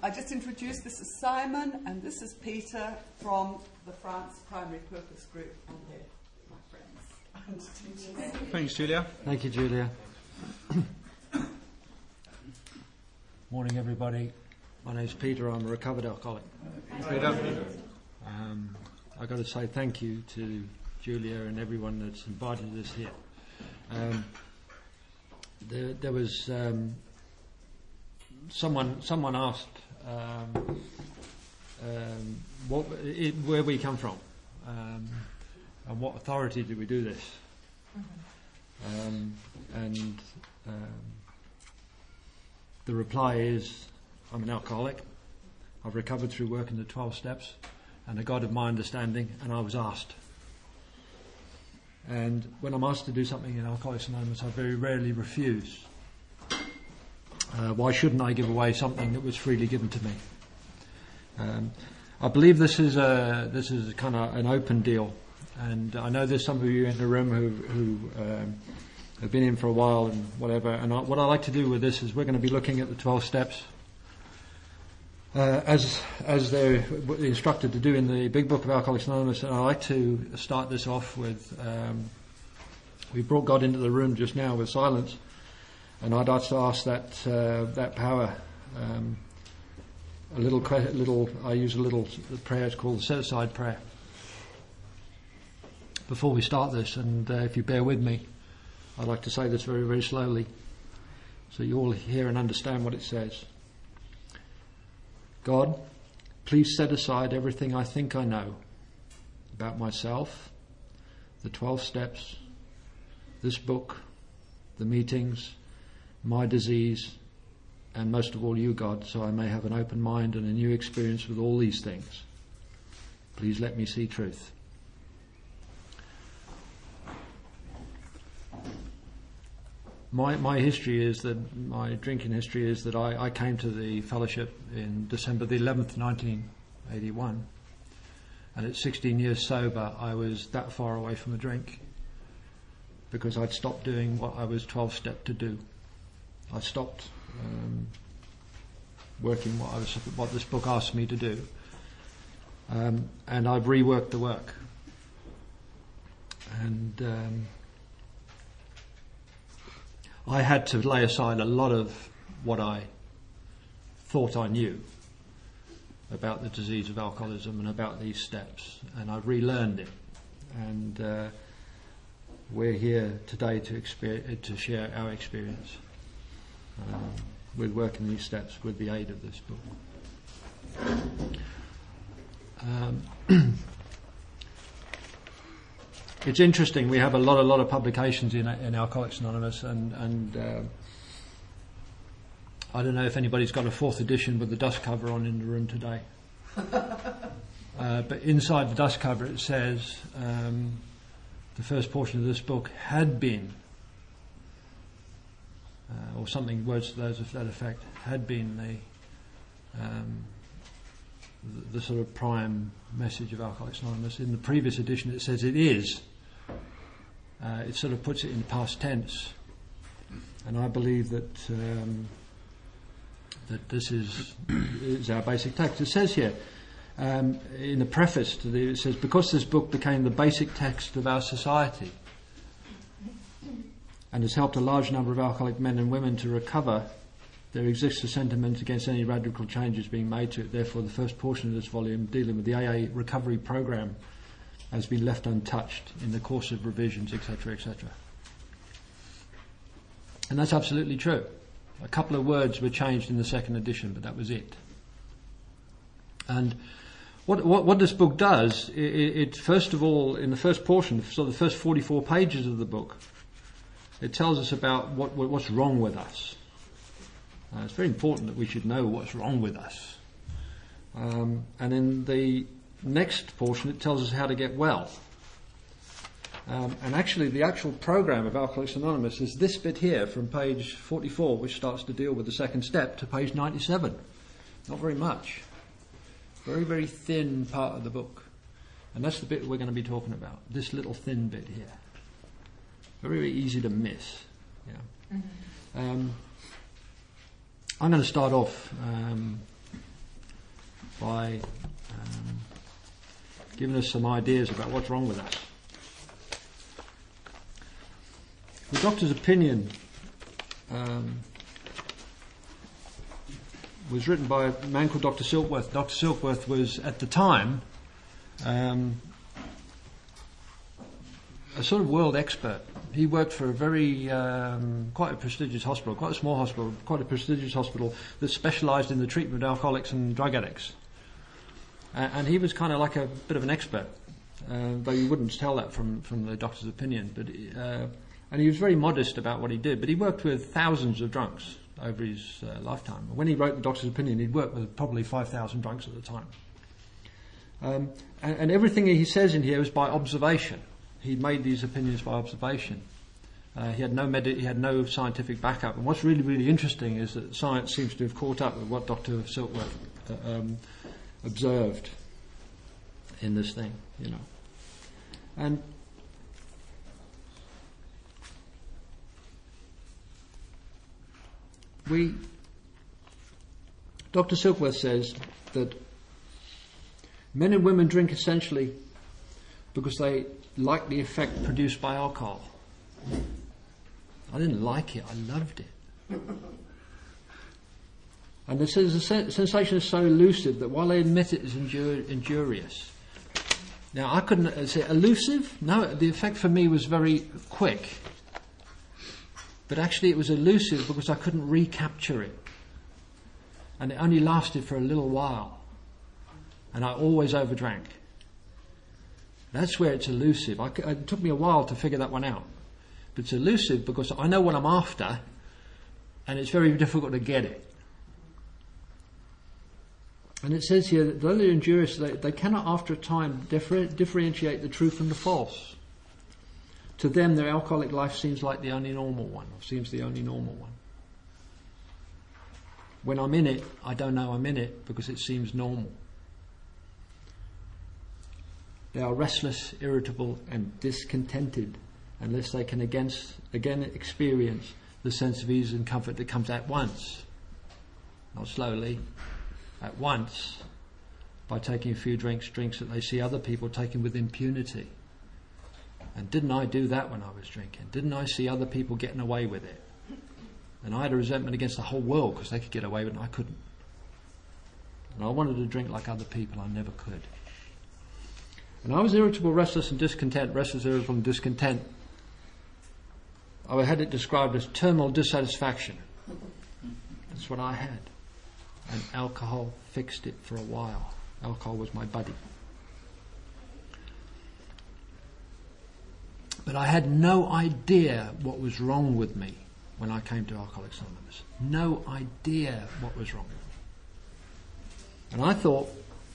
I just introduced, this is Simon, and this is Peter from the France Primary Purpose Group. And they're my friends. Thanks, Julia. Thank you, Julia. Morning, everybody. My name's Peter. I'm a recovered alcoholic. Peter. I've got to say thank you to Julia and everyone that's invited us here. There was someone asked where we come from and what authority do we do this. The reply is, I'm an alcoholic. I've recovered through working the 12 steps and a God of my understanding, and I was asked. And when I'm asked to do something in Alcoholics Anonymous, I very rarely refuse. Why shouldn't I give away something that was freely given to me? I believe this is kind of an open deal, and I know there's some of you in the room who have been in for a while and whatever. And what I like to do with this is we're going to be looking at the 12 steps as they're instructed to do in the Big Book of Alcoholics Anonymous. And I like to start this off with we brought God into the room just now with silence, and I'd like to ask that power. I use a little prayer. It's called the Set Aside Prayer. Before we start this, and if you bear with me, I'd like to say this very, very slowly, so you all hear and understand what it says. God, please set aside everything I think I know about myself, the 12 steps, this book, the meetings, my disease, and most of all you, God, so I may have an open mind and a new experience with all these things. Please let me see truth. My history is that, my drinking history is that I came to the fellowship in December the 11th, 1981. And at 16 years sober, I was that far away from a drink because I'd stopped doing what I was 12-step to do. I stopped working what this book asked me to do. And I've reworked the work. And I had to lay aside a lot of what I thought I knew about the disease of alcoholism and about these steps, and I've relearned it. And we're here today to share our experience with working these steps with the aid of this book. It's interesting. We have a lot of publications in Alcoholics Anonymous, and I don't know if anybody's got a 4th edition with the dust cover on in the room today. But inside the dust cover it says the first portion of this book had been, or something, words to that effect, had been the sort of prime message of Alcoholics Anonymous. In the previous edition it says it is. It sort of puts it in past tense, and I believe that this is our basic text. It says here in the preface to it says, because this book became the basic text of our society and has helped a large number of alcoholic men and women to recover, there exists a sentiment against any radical changes being made to it. Therefore, the first portion of this volume, dealing with the AA recovery program, has been left untouched in the course of revisions, etc., etc. And that's absolutely true. A couple of words were changed in the 2nd edition, but that was it. And what this book does, it first of all, in the first portion, so the first 44 pages of the book, it tells us about what's wrong with us. It's very important that we should know what's wrong with us. And in the next portion it tells us how to get well. And actually the actual program of Alcoholics Anonymous is this bit here from page 44, which starts to deal with the 2nd step, to page 97. Not very much. Very, very thin part of the book. And that's the bit we're going to be talking about. This little thin bit here. Very, very easy to miss. Yeah. I'm going to start off by giving us some ideas about what's wrong with us. The doctor's opinion was written by a man called Dr. Silkworth. Dr. Silkworth was, at the time, a sort of world expert. He worked for a very, quite a prestigious hospital, quite a small hospital, quite a prestigious hospital that specialised in the treatment of alcoholics and drug addicts. And he was kind of like a bit of an expert, though you wouldn't tell that from the doctor's opinion. But and he was very modest about what he did. But he worked with thousands of drunks over his lifetime. When he wrote the doctor's opinion, he'd worked with probably 5,000 drunks at the time. And everything he says in here was by observation. He made these opinions by observation. He had no scientific backup. And what's really, really interesting is that science seems to have caught up with what Dr. Silkworth observed in this thing, you know. And Dr. Silkworth says that men and women drink essentially because they like the effect produced by alcohol. I didn't like it, I loved it. And it says the sensation is so elusive that while they admit it is injurious. Now, I couldn't say elusive. No, the effect for me was very quick. But actually it was elusive because I couldn't recapture it. And it only lasted for a little while. And I always overdrank. That's where it's elusive. It took me a while to figure that one out. But it's elusive because I know what I'm after, and it's very difficult to get it. And it says here that though they're injurious, they cannot after a time differentiate the true from the false. To them, their alcoholic life seems like the only normal one, or seems the only normal one. When I'm in it, I don't know I'm in it because it seems normal. They are restless, irritable, and discontented unless they can again experience the sense of ease and comfort that comes at once, not slowly, at once, by taking a few drinks that they see other people taking with impunity. And didn't I do that when I was drinking? Didn't I see other people getting away with it? And I had a resentment against the whole world because they could get away with it and I couldn't. And I wanted to drink like other people, I never could. And I was irritable, restless and discontent. Restless, irritable and discontent. I had it described as terminal dissatisfaction. That's what I had. And alcohol fixed it for a while. Alcohol was my buddy. But I had no idea what was wrong with me when I came to Alcoholics Anonymous. No idea what was wrong with me. And I thought,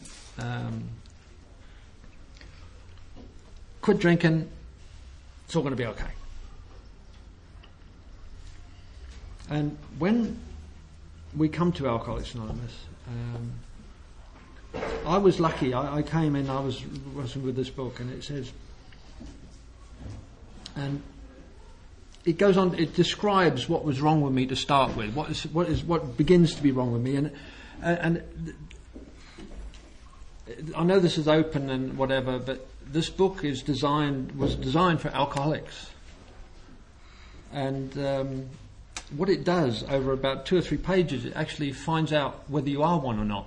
quit drinking, it's all going to be okay. And when we come to Alcoholics Anonymous, I was lucky. I came in, I was wrestling with this book, and it says, and it goes on, it describes what was wrong with me to start with, what begins to be wrong with me, and I know this is open and whatever, but this book was designed for alcoholics, and what it does over about 2 or 3 pages, it actually finds out whether you are one or not.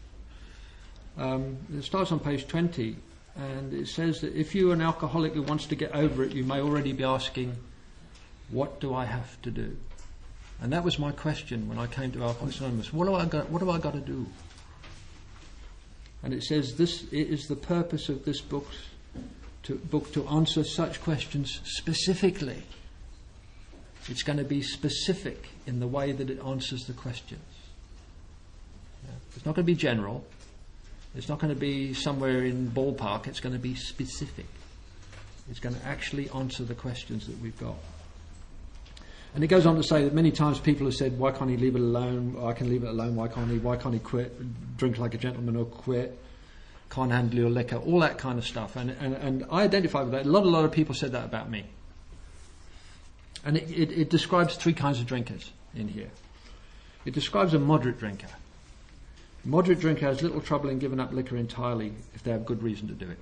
It starts on page 20, and it says that if you're an alcoholic who wants to get over it, you may already be asking, what do I have to do? And that was my question when I came to Alcoholics Anonymous. What do I got to do? And it says it is the purpose of this book to answer such questions specifically. It's going to be specific in the way that it answers the questions. Yeah. It's not going to be general. It's not going to be somewhere in ballpark. It's going to be specific. It's going to actually answer the questions that we've got. And it goes on to say that many times people have said, why can't he leave it alone? I can leave it alone. Why can't he quit? Drink like a gentleman or quit? Can't handle your liquor. All that kind of stuff. And I identify with that. A lot of people said that about me. And it describes 3 kinds of drinkers in here. It describes a moderate drinker. Moderate drinker has little trouble in giving up liquor entirely if they have good reason to do it.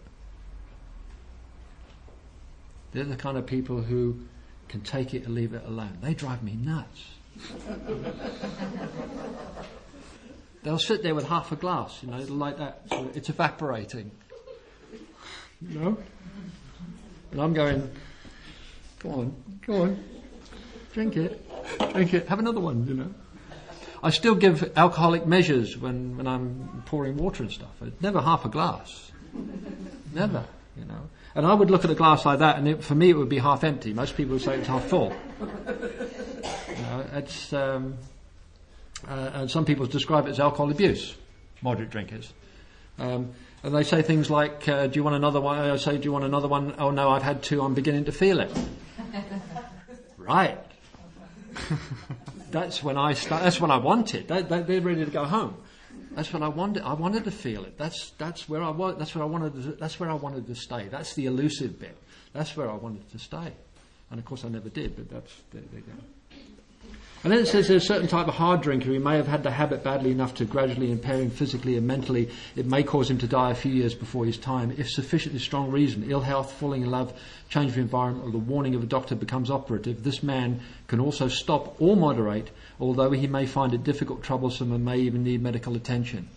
They're the kind of people who can take it or leave it alone. They drive me nuts. They'll sit there with half a glass, like that. So it's evaporating. And I'm going, go on, drink it, have another one, I still give alcoholic measures when I'm pouring water and stuff. It's never half a glass. Never, And I would look at a glass like that, and for me it would be half empty. Most people would say it's half full. It's and some people describe it as alcohol abuse, moderate drinkers. And they say things like, do you want another one? I say, do you want another one? Oh no, I've had two, I'm beginning to feel it. Right. That's when I start. That's when I wanted. They're ready to go home. That's when I wanted. I wanted to feel it. That's where I was. That's where I wanted. That's where I wanted to stay. That's the elusive bit. That's where I wanted to stay. And of course, I never did. But there you go. And then it says there's a certain type of hard drinker who may have had the habit badly enough to gradually impair him physically and mentally. It may cause him to die a few years before his time. If sufficiently strong reason, ill health, falling in love, change of environment, or the warning of a doctor becomes operative, this man can also stop or moderate, although he may find it difficult, troublesome, and may even need medical attention.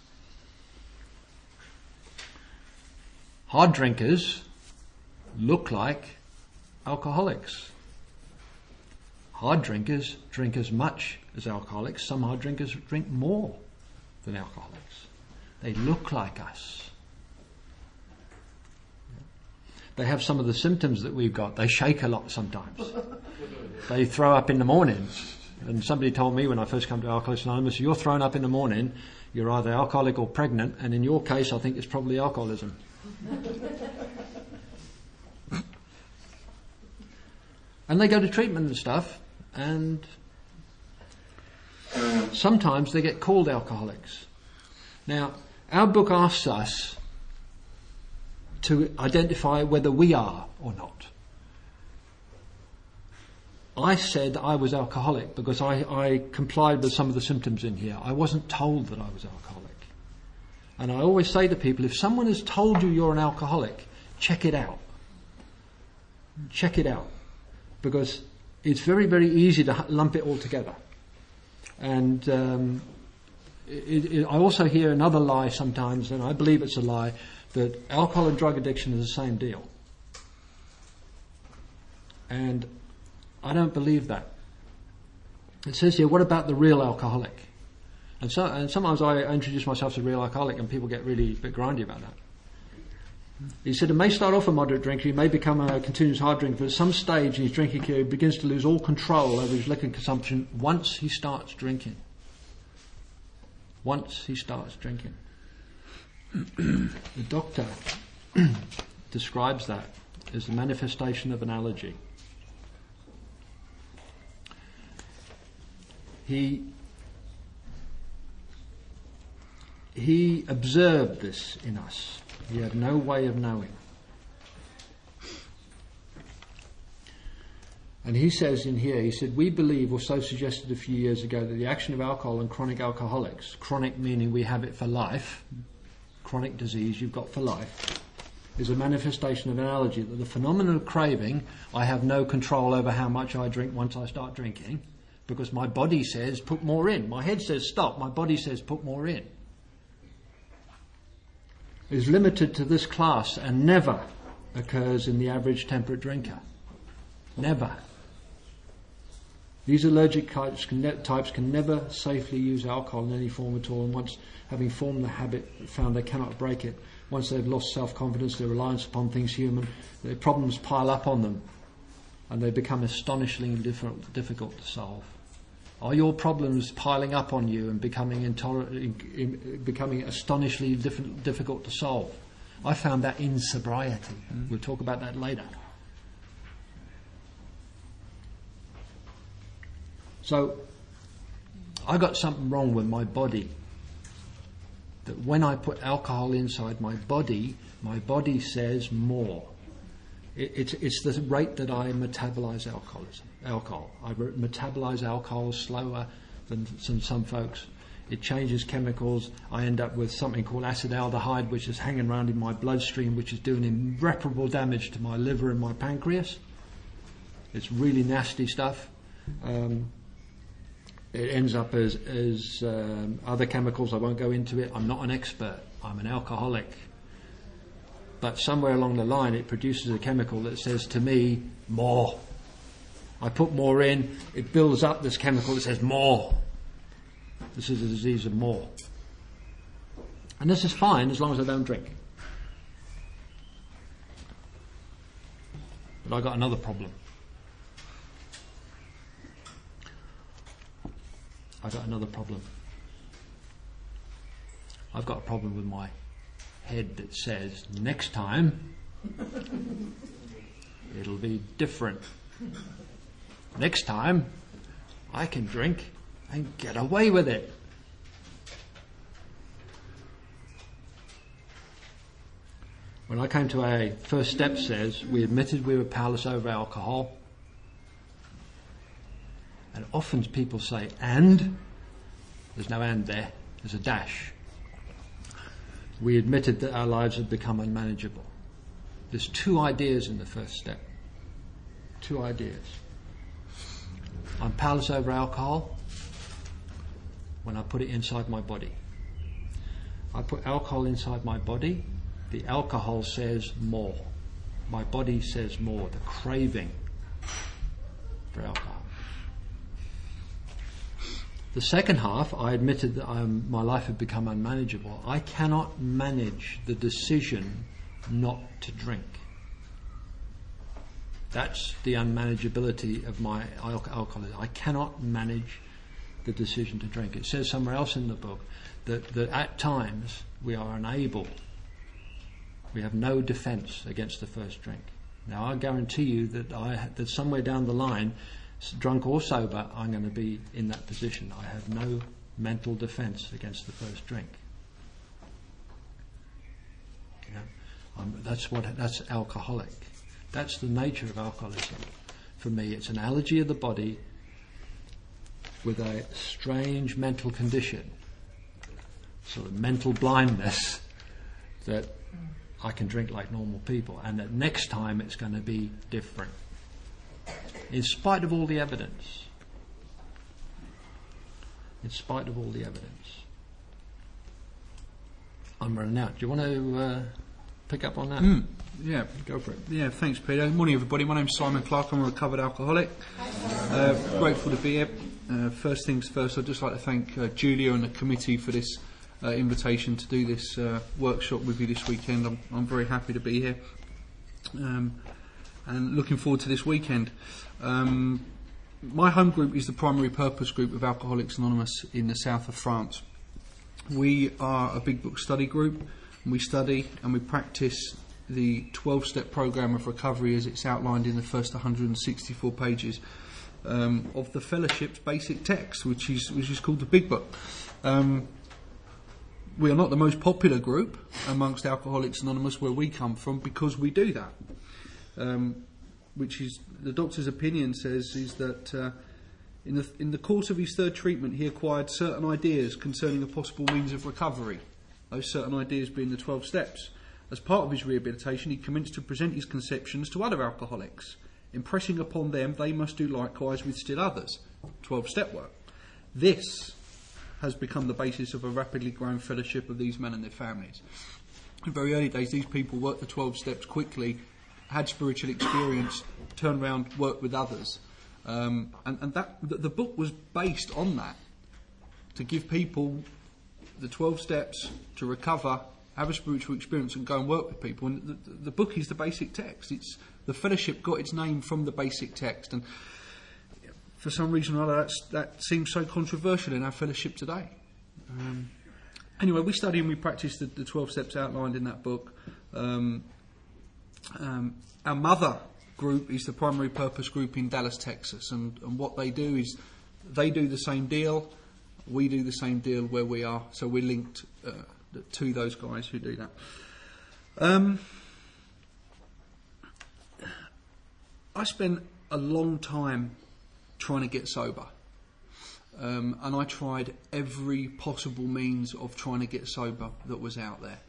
Hard drinkers look like alcoholics. Hard drinkers drink as much as alcoholics. Some hard drinkers drink more than alcoholics. They look like us. They have some of the symptoms that we've got. They shake a lot sometimes. They throw up in the mornings. And somebody told me when I first came to Alcoholics Anonymous, you're thrown up in the morning, you're either alcoholic or pregnant, and in your case I think it's probably alcoholism. And they go to treatment and stuff, and sometimes they get called alcoholics. Now, our book asks us to identify whether we are or not. I said I was alcoholic because I complied with some of the symptoms in here. I wasn't told that I was alcoholic. And I always say to people, if someone has told you you're an alcoholic, check it out. Check it out. Because it's very, very easy to lump it all together. And I also hear another lie sometimes, and I believe it's a lie, that alcohol and drug addiction is the same deal. And I don't believe that. It says here, what about the real alcoholic? And sometimes I introduce myself as a real alcoholic and people get really a bit grindy about that. He said, it may start off a moderate drinker, he may become a continuous hard drinker, but at some stage in his drinking career he begins to lose all control over his liquor consumption once he starts drinking. Once he starts drinking. The doctor describes that as a manifestation of an allergy. He observed this in us. He had no way of knowing. And he says in here, he said, we believe, or so suggested a few years ago, that the action of alcohol on chronic alcoholics, chronic meaning we have it for life, chronic disease you've got for life, is a manifestation of an allergy, that the phenomenon of craving, I have no control over how much I drink once I start drinking, because my body says put more in. My head says stop, my body says put more in. Is limited to this class and never occurs in the average temperate drinker. Never. These allergic types can never safely use alcohol in any form at all, and once having formed the habit, found they cannot break it. Once they've lost self-confidence, their reliance upon things human, their problems pile up on them, and they become astonishingly difficult to solve. Are your problems piling up on you and becoming astonishingly difficult to solve? I found that in sobriety. We'll talk about that later. So, I got something wrong with my body. That when I put alcohol inside my body says more. It's the rate that I metabolize alcohol. I metabolize alcohol slower than some folks. It changes chemicals. I end up with something called acetaldehyde, which is hanging around in my bloodstream, which is doing irreparable damage to my liver and my pancreas. It's really nasty stuff. It ends up as other chemicals. I won't go into it. I'm not an expert. I'm an alcoholic. But somewhere along the line, it produces a chemical that says to me, more. I put more in. It builds up this chemical that says more. This is a disease of more. And this is fine as long as I don't drink. But I've got another problem. I've got a problem with my head that says, next time it'll be different. Next time I can drink and get away with it. When I came to AA, first step says we admitted we were powerless over alcohol. And often people say, and? There's no and there. There's a dash. We admitted that our lives had become unmanageable. There's two ideas in the first step. Two ideas. I'm powerless over alcohol when I put it inside my body. I put alcohol inside my body. The alcohol says more. My body says more. The craving for alcohol. The second half, I admitted that my life had become unmanageable. I cannot manage the decision not to drink. That's the unmanageability of my alcoholism. I cannot manage the decision to drink. It says somewhere else in the book that at times we are unable. We have no defence against the first drink. Now I guarantee you that somewhere down the line, drunk or sober, I'm going to be in that position. I have no mental defence against the first drink. That's alcoholic. That's the nature of alcoholism. For me, it's an allergy of the body with a strange mental condition, sort of mental blindness, that I can drink like normal people, and that next time it's going to be different. In spite of all the evidence. In spite of all the evidence. I'm running out. Do you want to pick up on that? Yeah. Go for it. Yeah, thanks, Peter. Good morning, everybody. My name's Simon Clark. I'm a recovered alcoholic. Grateful to be here. First things first, I'd just like to thank Julia and the committee for this invitation to do this workshop with you this weekend. I'm very happy to be here. And looking forward to this weekend. My home group is the primary purpose group of Alcoholics Anonymous in the south of France. We are a big book study group, and we study and we practice the 12-step program of recovery as it's outlined in the first 164 pages of the Fellowship's basic text, which is called the Big Book. We are not the most popular group amongst Alcoholics Anonymous where we come from, because we do that. Which is, the doctor's opinion says, is that in the course of his third treatment he acquired certain ideas concerning a possible means of recovery, those certain ideas being the 12 steps. As part of his rehabilitation, he commenced to present his conceptions to other alcoholics, impressing upon them they must do likewise with still others. 12-step work. This has become the basis of a rapidly growing fellowship of these men and their families. In very early days, these people worked the 12 steps quickly, had spiritual experience, turned around, worked with others. And that the book was based on that, to give people the 12 steps to recover, have a spiritual experience and go and work with people. And the book is the basic text. The fellowship got its name from the basic text. And for some reason or other, that seems so controversial in our fellowship today. Anyway, we study and we practice the 12 steps outlined in that book. Our mother group is the primary purpose group in Dallas, Texas, and what they do is they do the same deal, we do the same deal where we are, so we're linked to those guys who do that. I spent a long time trying to get sober. and I tried every possible means of trying to get sober that was out there.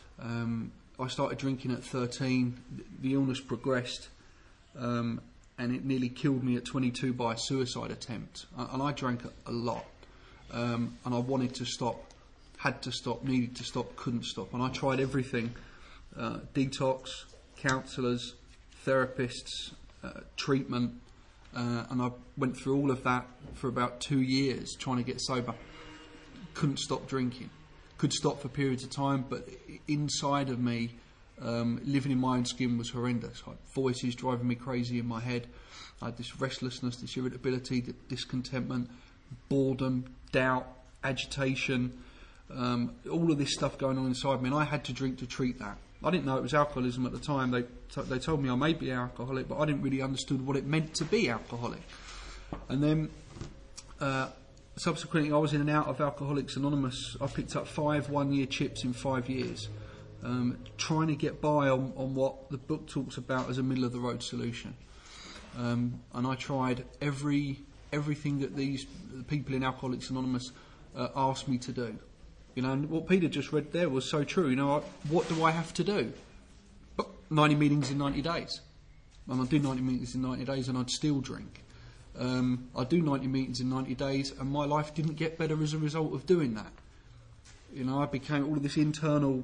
I started drinking at 13. The illness progressed, and it nearly killed me at 22 by a suicide attempt. And I drank a lot, and I wanted to stop, had to stop, needed to stop, couldn't stop. And I tried everything, detox, counsellors, therapists, treatment, and I went through all of that for about 2 years trying to get sober. Couldn't stop drinking. Could stop for periods of time, but inside of me, living in my own skin was horrendous. I had voices driving me crazy in my head. I had this restlessness, this irritability, discontentment, boredom, doubt, agitation, all of this stuff going on inside me, and I had to drink to treat that. I didn't know it was alcoholism at the time. They told me I may be alcoholic, but I didn't really understand what it meant to be alcoholic. And then subsequently, I was in and out of Alcoholics Anonymous. I picked up 5 one-year chips in 5 years, trying to get by on what the book talks about as a middle-of-the-road solution. And I tried everything that these people in Alcoholics Anonymous asked me to do. You know, and what Peter just read there was so true. You know, what do I have to do? 90 meetings in 90 days. And I'd do 90 meetings in 90 days and I'd still drink. I'd do 90 meetings in 90 days and my life didn't get better as a result of doing that. You know, I became, all of this internal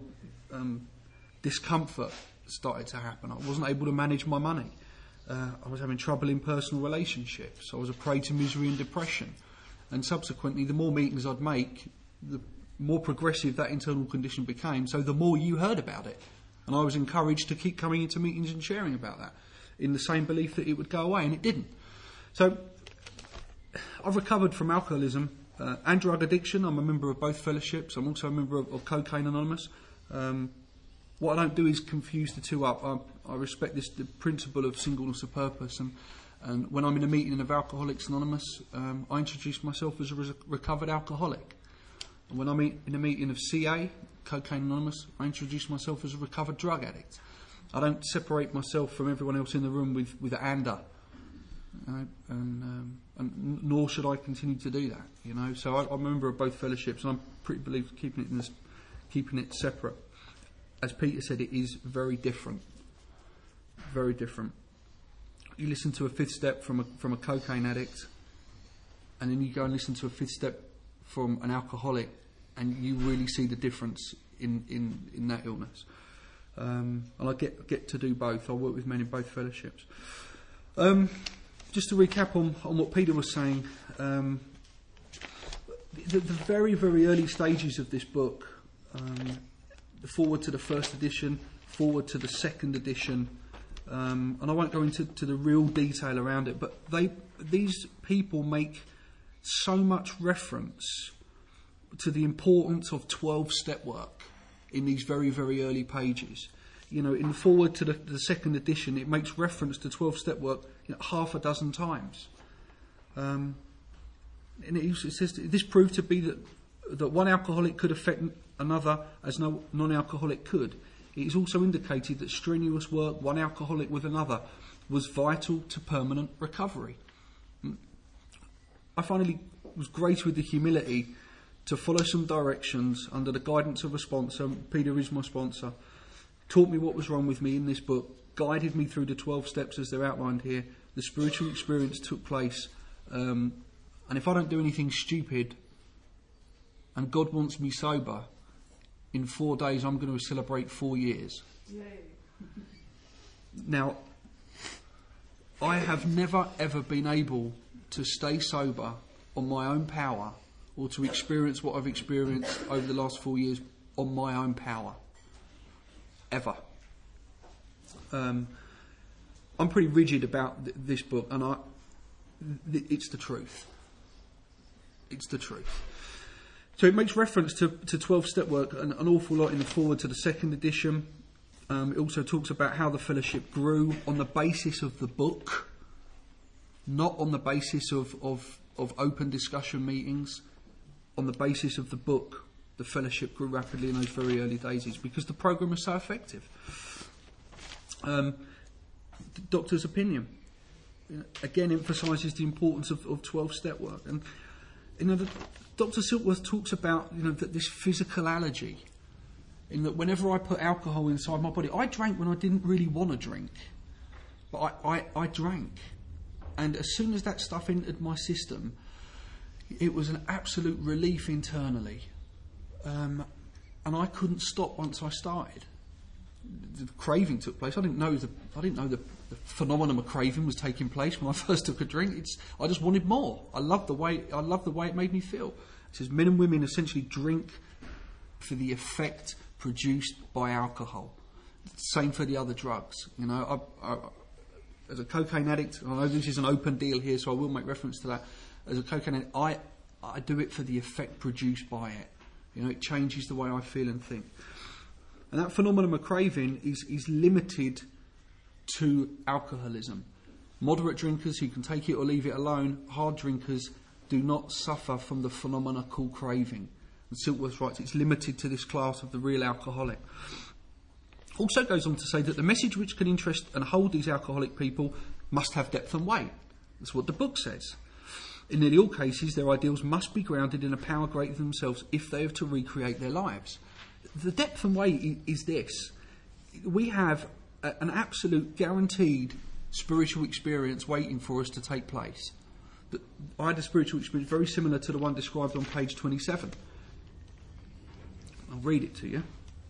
discomfort started to happen. I wasn't able to manage my money. I was having trouble in personal relationships. I was a prey to misery and depression. And subsequently, the more meetings I'd make, the more progressive that internal condition became, so the more you heard about it. And I was encouraged to keep coming into meetings and sharing about that, in the same belief that it would go away, and it didn't. So, I've recovered from alcoholism and drug addiction. I'm a member of both fellowships. I'm also a member of Cocaine Anonymous. What I don't do is confuse the two up. I respect the principle of singleness of purpose, and when I'm in a meeting of Alcoholics Anonymous, I introduce myself as a recovered alcoholic. And when I'm in a meeting of CA, Cocaine Anonymous, I introduce myself as a recovered drug addict. I don't separate myself from everyone else in the room with ANDA, and nor should I continue to do that. You know, so I'm a member of both fellowships, and I'm pretty believe keeping it separate. As Peter said, it is very different. Very different. You listen to a fifth step from a cocaine addict, and then you go and listen to a fifth step from an alcoholic, and you really see the difference in that illness. And I get to do both. I work with men in both fellowships. Just to recap on what Peter was saying, the very, very early stages of this book, the forward to the first edition, forward to the second edition, and I won't go into the real detail around it, but these people make so much reference to the importance of 12-step work in these very, very early pages. You know, in the forward to the second edition, it makes reference to 12-step work half a dozen times. And it says this proved to be that one alcoholic could affect another as no non-alcoholic could. It is also indicated that strenuous work, one alcoholic with another, was vital to permanent recovery. I finally was graced with the humility to follow some directions under the guidance of a sponsor. Peter is my sponsor. Taught me what was wrong with me in this book, guided me through the 12 steps as they're outlined here. The spiritual experience took place, and if I don't do anything stupid and God wants me sober, in 4 days I'm going to celebrate 4 years. Yay. Now, I have never ever been able to stay sober on my own power, or to experience what I've experienced over the last 4 years on my own power. Ever. I'm pretty rigid about this book, and it's the truth. It's the truth. So it makes reference to 12-step work an awful lot in the forward to the second edition. It also talks about how the fellowship grew on the basis of the book, not on the basis of open discussion meetings. On the basis of the book, the fellowship grew rapidly in those very early days because the programme was so effective. The doctor's opinion again emphasises the importance of 12-step work, and Dr. Silkworth talks about that this physical allergy, in that whenever I put alcohol inside my body, I drank when I didn't really want to drink, but I drank, and as soon as that stuff entered my system, it was an absolute relief internally, and I couldn't stop once I started. The craving took place. I didn't know the phenomenon of craving was taking place when I first took a drink. I just wanted more. I loved the way it made me feel. It says men and women essentially drink for the effect produced by alcohol. Same for the other drugs. As a cocaine addict, I know this is an open deal here, so I will make reference to that. As a cocaine addict, I do it for the effect produced by it. It changes the way I feel and think. And that phenomenon of craving is limited to alcoholism. Moderate drinkers who can take it or leave it alone, hard drinkers do not suffer from the phenomena called craving. And Silkworth writes it's limited to this class of the real alcoholic. Also goes on to say that the message which can interest and hold these alcoholic people must have depth and weight. That's what the book says. In nearly all cases, their ideals must be grounded in a power greater than themselves if they have to recreate their lives. The depth and weight is this. We have an absolute guaranteed spiritual experience waiting for us to take place. I had a spiritual experience very similar to the one described on page 27. I'll read it to you.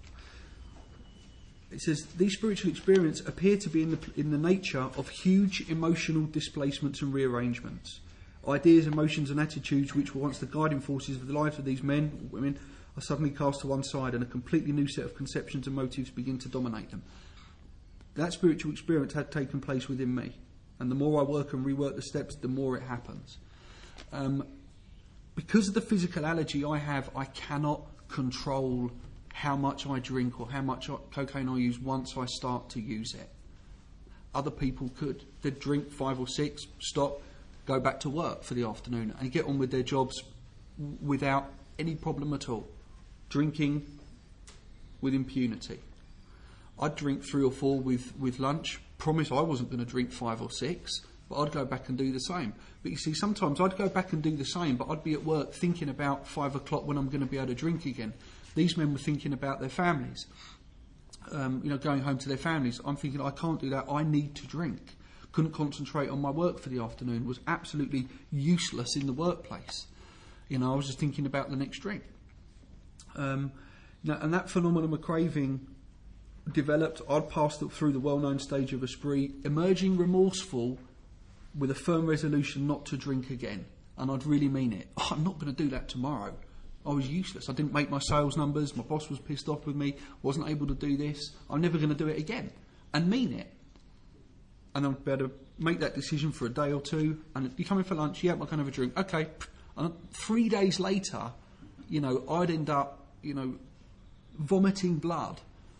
It says, these spiritual experiences appear to be in the nature of huge emotional displacements and rearrangements. Ideas, emotions and attitudes which were once the guiding forces of the lives of these men or women are suddenly cast to one side, and a completely new set of conceptions and motives begin to dominate them. That spiritual experience had taken place within me, and the more I work and rework the steps, the more it happens. Because of the physical allergy I have, I cannot control how much I drink or how much cocaine I use once I start to use it. Other people could. They'd drink 5 or 6, stop, go back to work for the afternoon and get on with their jobs without any problem at all. Drinking with impunity. I'd drink 3 or 4 with lunch. Promise I wasn't going to drink 5 or 6, but I'd go back and do the same. But you see, sometimes I'd go back and do the same, but I'd be at work thinking about 5 o'clock when I'm going to be able to drink again. These men were thinking about their families, going home to their families. I'm thinking, I can't do that, I need to drink. Couldn't concentrate on my work for the afternoon, was absolutely useless in the workplace. I was just thinking about the next drink. And that phenomenon of craving developed. I'd passed through the well-known stage of a spree, emerging remorseful with a firm resolution not to drink again. And I'd really mean it. I'm not going to do that tomorrow. I was useless. I didn't make my sales numbers. My boss was pissed off with me. Wasn't able to do this. I'm never going to do it again. And mean it. And I'd better make that decision for a day or two. And you come in for lunch? Yeah, I'm going to have a drink. Okay. And 3 days later, I'd end up, vomiting blood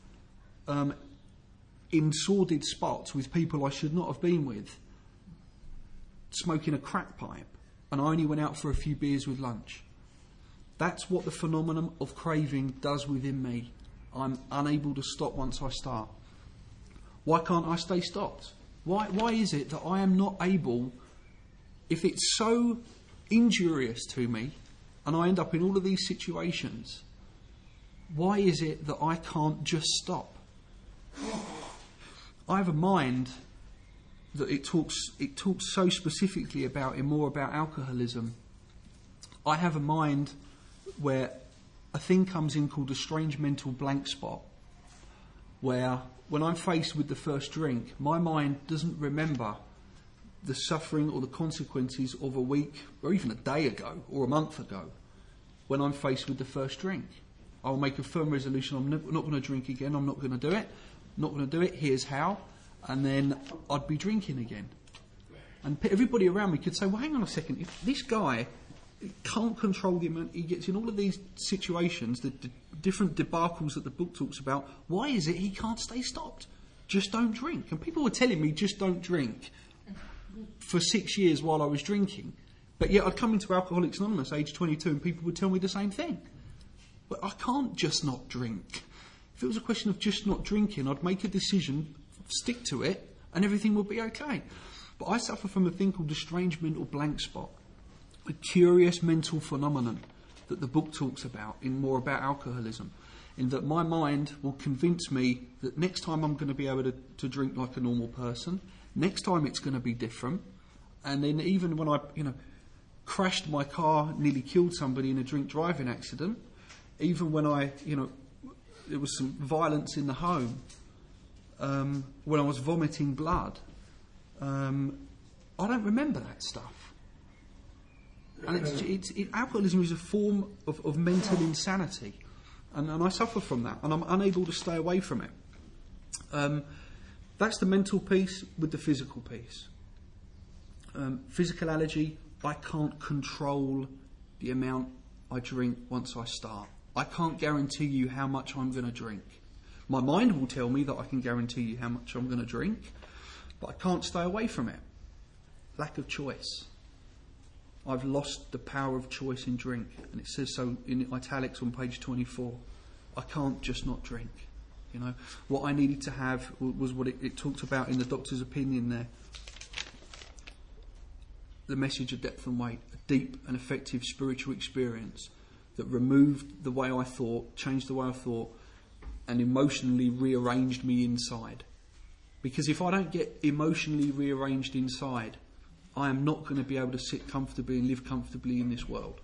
in sordid spots with people I should not have been with, smoking a crack pipe, and I only went out for a few beers with lunch. That's what the phenomenon of craving does within me. I'm unable to stop once I start. Why can't I stay stopped? Why is it that I am not able, if it's so injurious to me and I end up in all of these situations, why is it that I can't just stop? I have a mind that it talks so specifically about alcoholism. I have a mind where a thing comes in called a strange mental blank spot, where when I'm faced with the first drink, my mind doesn't remember the suffering or the consequences of a week or even a day ago or a month ago when I'm faced with the first drink. I'll make a firm resolution, I'm not going to drink again, I'm not going to do it, not going to do it, here's how, and then I'd be drinking again. And everybody around me could say, well, hang on a second, if this guy can't control the amount, he gets in all of these situations, the different debacles that the book talks about, why is it he can't stay stopped? Just don't drink. And people were telling me, just don't drink, for 6 years while I was drinking. But yet I'd come into Alcoholics Anonymous, age 22, and people would tell me the same thing. But I can't just not drink. If it was a question of just not drinking, I'd make a decision, stick to it, and everything would be okay. But I suffer from a thing called a strange mental blank spot. a curious mental phenomenon that the book talks about, in more about alcoholism, in that my mind will convince me that next time I'm going to be able to drink like a normal person, next time it's going to be different, and then even when I, crashed my car, nearly killed somebody in a drink driving accident, even when I, there was some violence in the home, when I was vomiting blood, I don't remember that stuff. And alcoholism is a form of mental insanity, and I suffer from that, and I'm unable to stay away from it. That's the mental piece with the physical piece. Physical allergy, I can't control the amount I drink once I start. I can't guarantee you how much I'm going to drink. My mind will tell me that I can guarantee you how much I'm going to drink, but I can't stay away from it. Lack of choice. I've lost the power of choice in drink, and it says so in italics on page 24. I can't just not drink. What I needed to have was what it talked about in the doctor's opinion there. The message of depth and weight, a deep and effective spiritual experience that removed the way I thought, changed the way I thought, and emotionally rearranged me inside. Because if I don't get emotionally rearranged inside, I am not going to be able to sit comfortably and live comfortably in this world.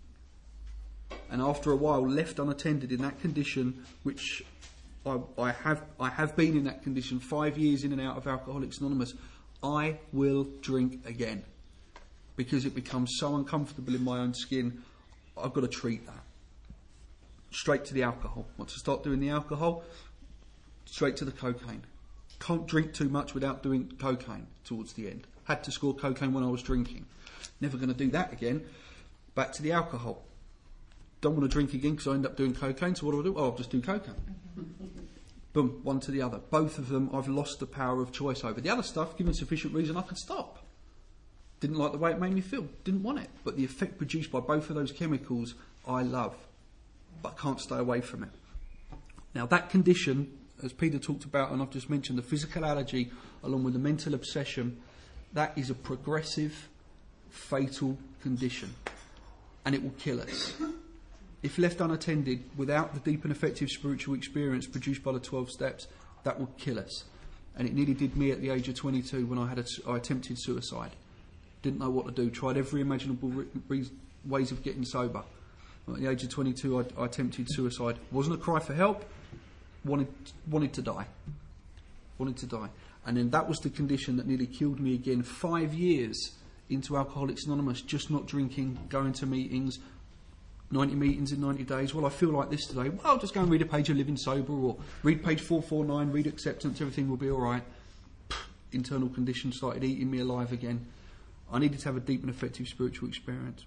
And after a while, left unattended in that condition, which I have been in that condition 5 years in and out of Alcoholics Anonymous, I will drink again. Because it becomes so uncomfortable in my own skin, I've got to treat that. Straight to the alcohol. Once I start doing the alcohol, straight to the cocaine. Can't drink too much without doing cocaine towards the end. Had to score cocaine when I was drinking. Never going to do that again. Back to the alcohol. Don't want to drink again because I end up doing cocaine, so what do? Oh, I'll just do cocaine. Boom, one to the other. Both of them I've lost the power of choice over. The other stuff, given sufficient reason, I could stop. Didn't like the way it made me feel. Didn't want it. But the effect produced by both of those chemicals, I love. But I can't stay away from it. Now that condition, as Peter talked about, and I've just mentioned, the physical allergy, along with the mental obsession, that is a progressive, fatal condition. And it will kill us. If left unattended, without the deep and effective spiritual experience produced by the 12 steps, that will kill us. And it nearly did me at the age of 22 when I attempted suicide. Didn't know what to do, tried every imaginable ways of getting sober. At the age of 22, I attempted suicide. Wasn't a cry for help, wanted to die. Wanted to die. And then that was the condition that nearly killed me again. 5 years into Alcoholics Anonymous, just not drinking, going to meetings, 90 meetings in 90 days. Well, I feel like this today. Well, I'll just go and read a page of Living Sober, or read page 449, read Acceptance, everything will be all right. Internal conditions started eating me alive again. I needed to have a deep and effective spiritual experience.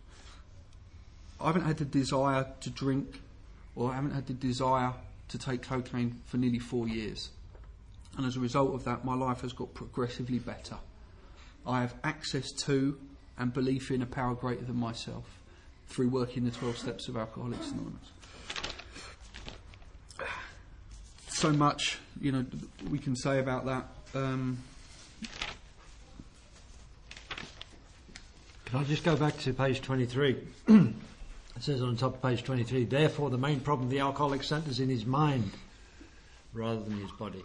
I haven't had the desire to drink, or I haven't had the desire to take cocaine for nearly 4 years. And as a result of that, my life has got progressively better. I have access to and belief in a power greater than myself through working the 12 steps of Alcoholics Anonymous. So much, we can say about that. Can I just go back to page 23? It says on the top of page 23, therefore the main problem the alcoholic centres in his mind rather than his body.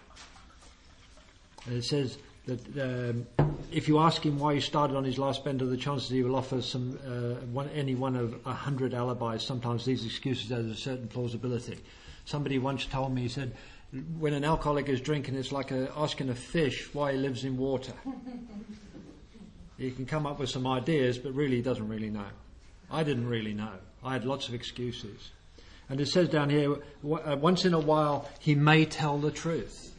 And it says that if you ask him why he started on his last bender, the chances he will offer any one of 100 alibis. Sometimes these excuses have a certain plausibility. Somebody once told me, he said, when an alcoholic is drinking, it's like asking a fish why he lives in water. He can come up with some ideas, but really he doesn't really know. I didn't really know. I had lots of excuses. And it says down here, once in a while, he may tell the truth.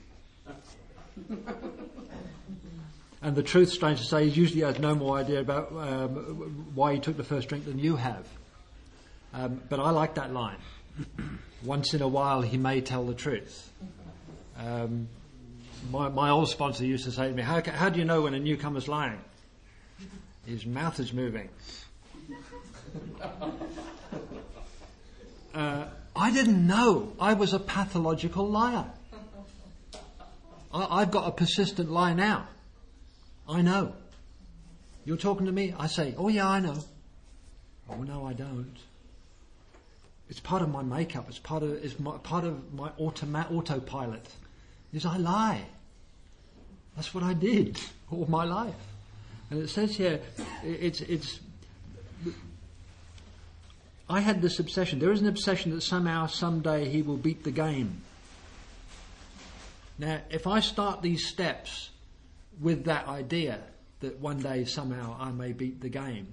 And the truth, strange to say, he usually has no more idea about why he took the first drink than you have. But I like that line. Once in a while, he may tell the truth. My old sponsor used to say to me, how do you know when a newcomer's lying? His mouth is moving. I didn't know. I was a pathological liar. I've got a persistent lie now. I know. You're talking to me? I say, oh yeah, I know. Oh no, I don't. It's part of my makeup. It's part of my autopilot. Is I lie. That's what I did all my life. And it says here, I had this obsession. There is an obsession that somehow, someday he will beat the game. Now, if I start these steps with that idea that one day somehow I may beat the game,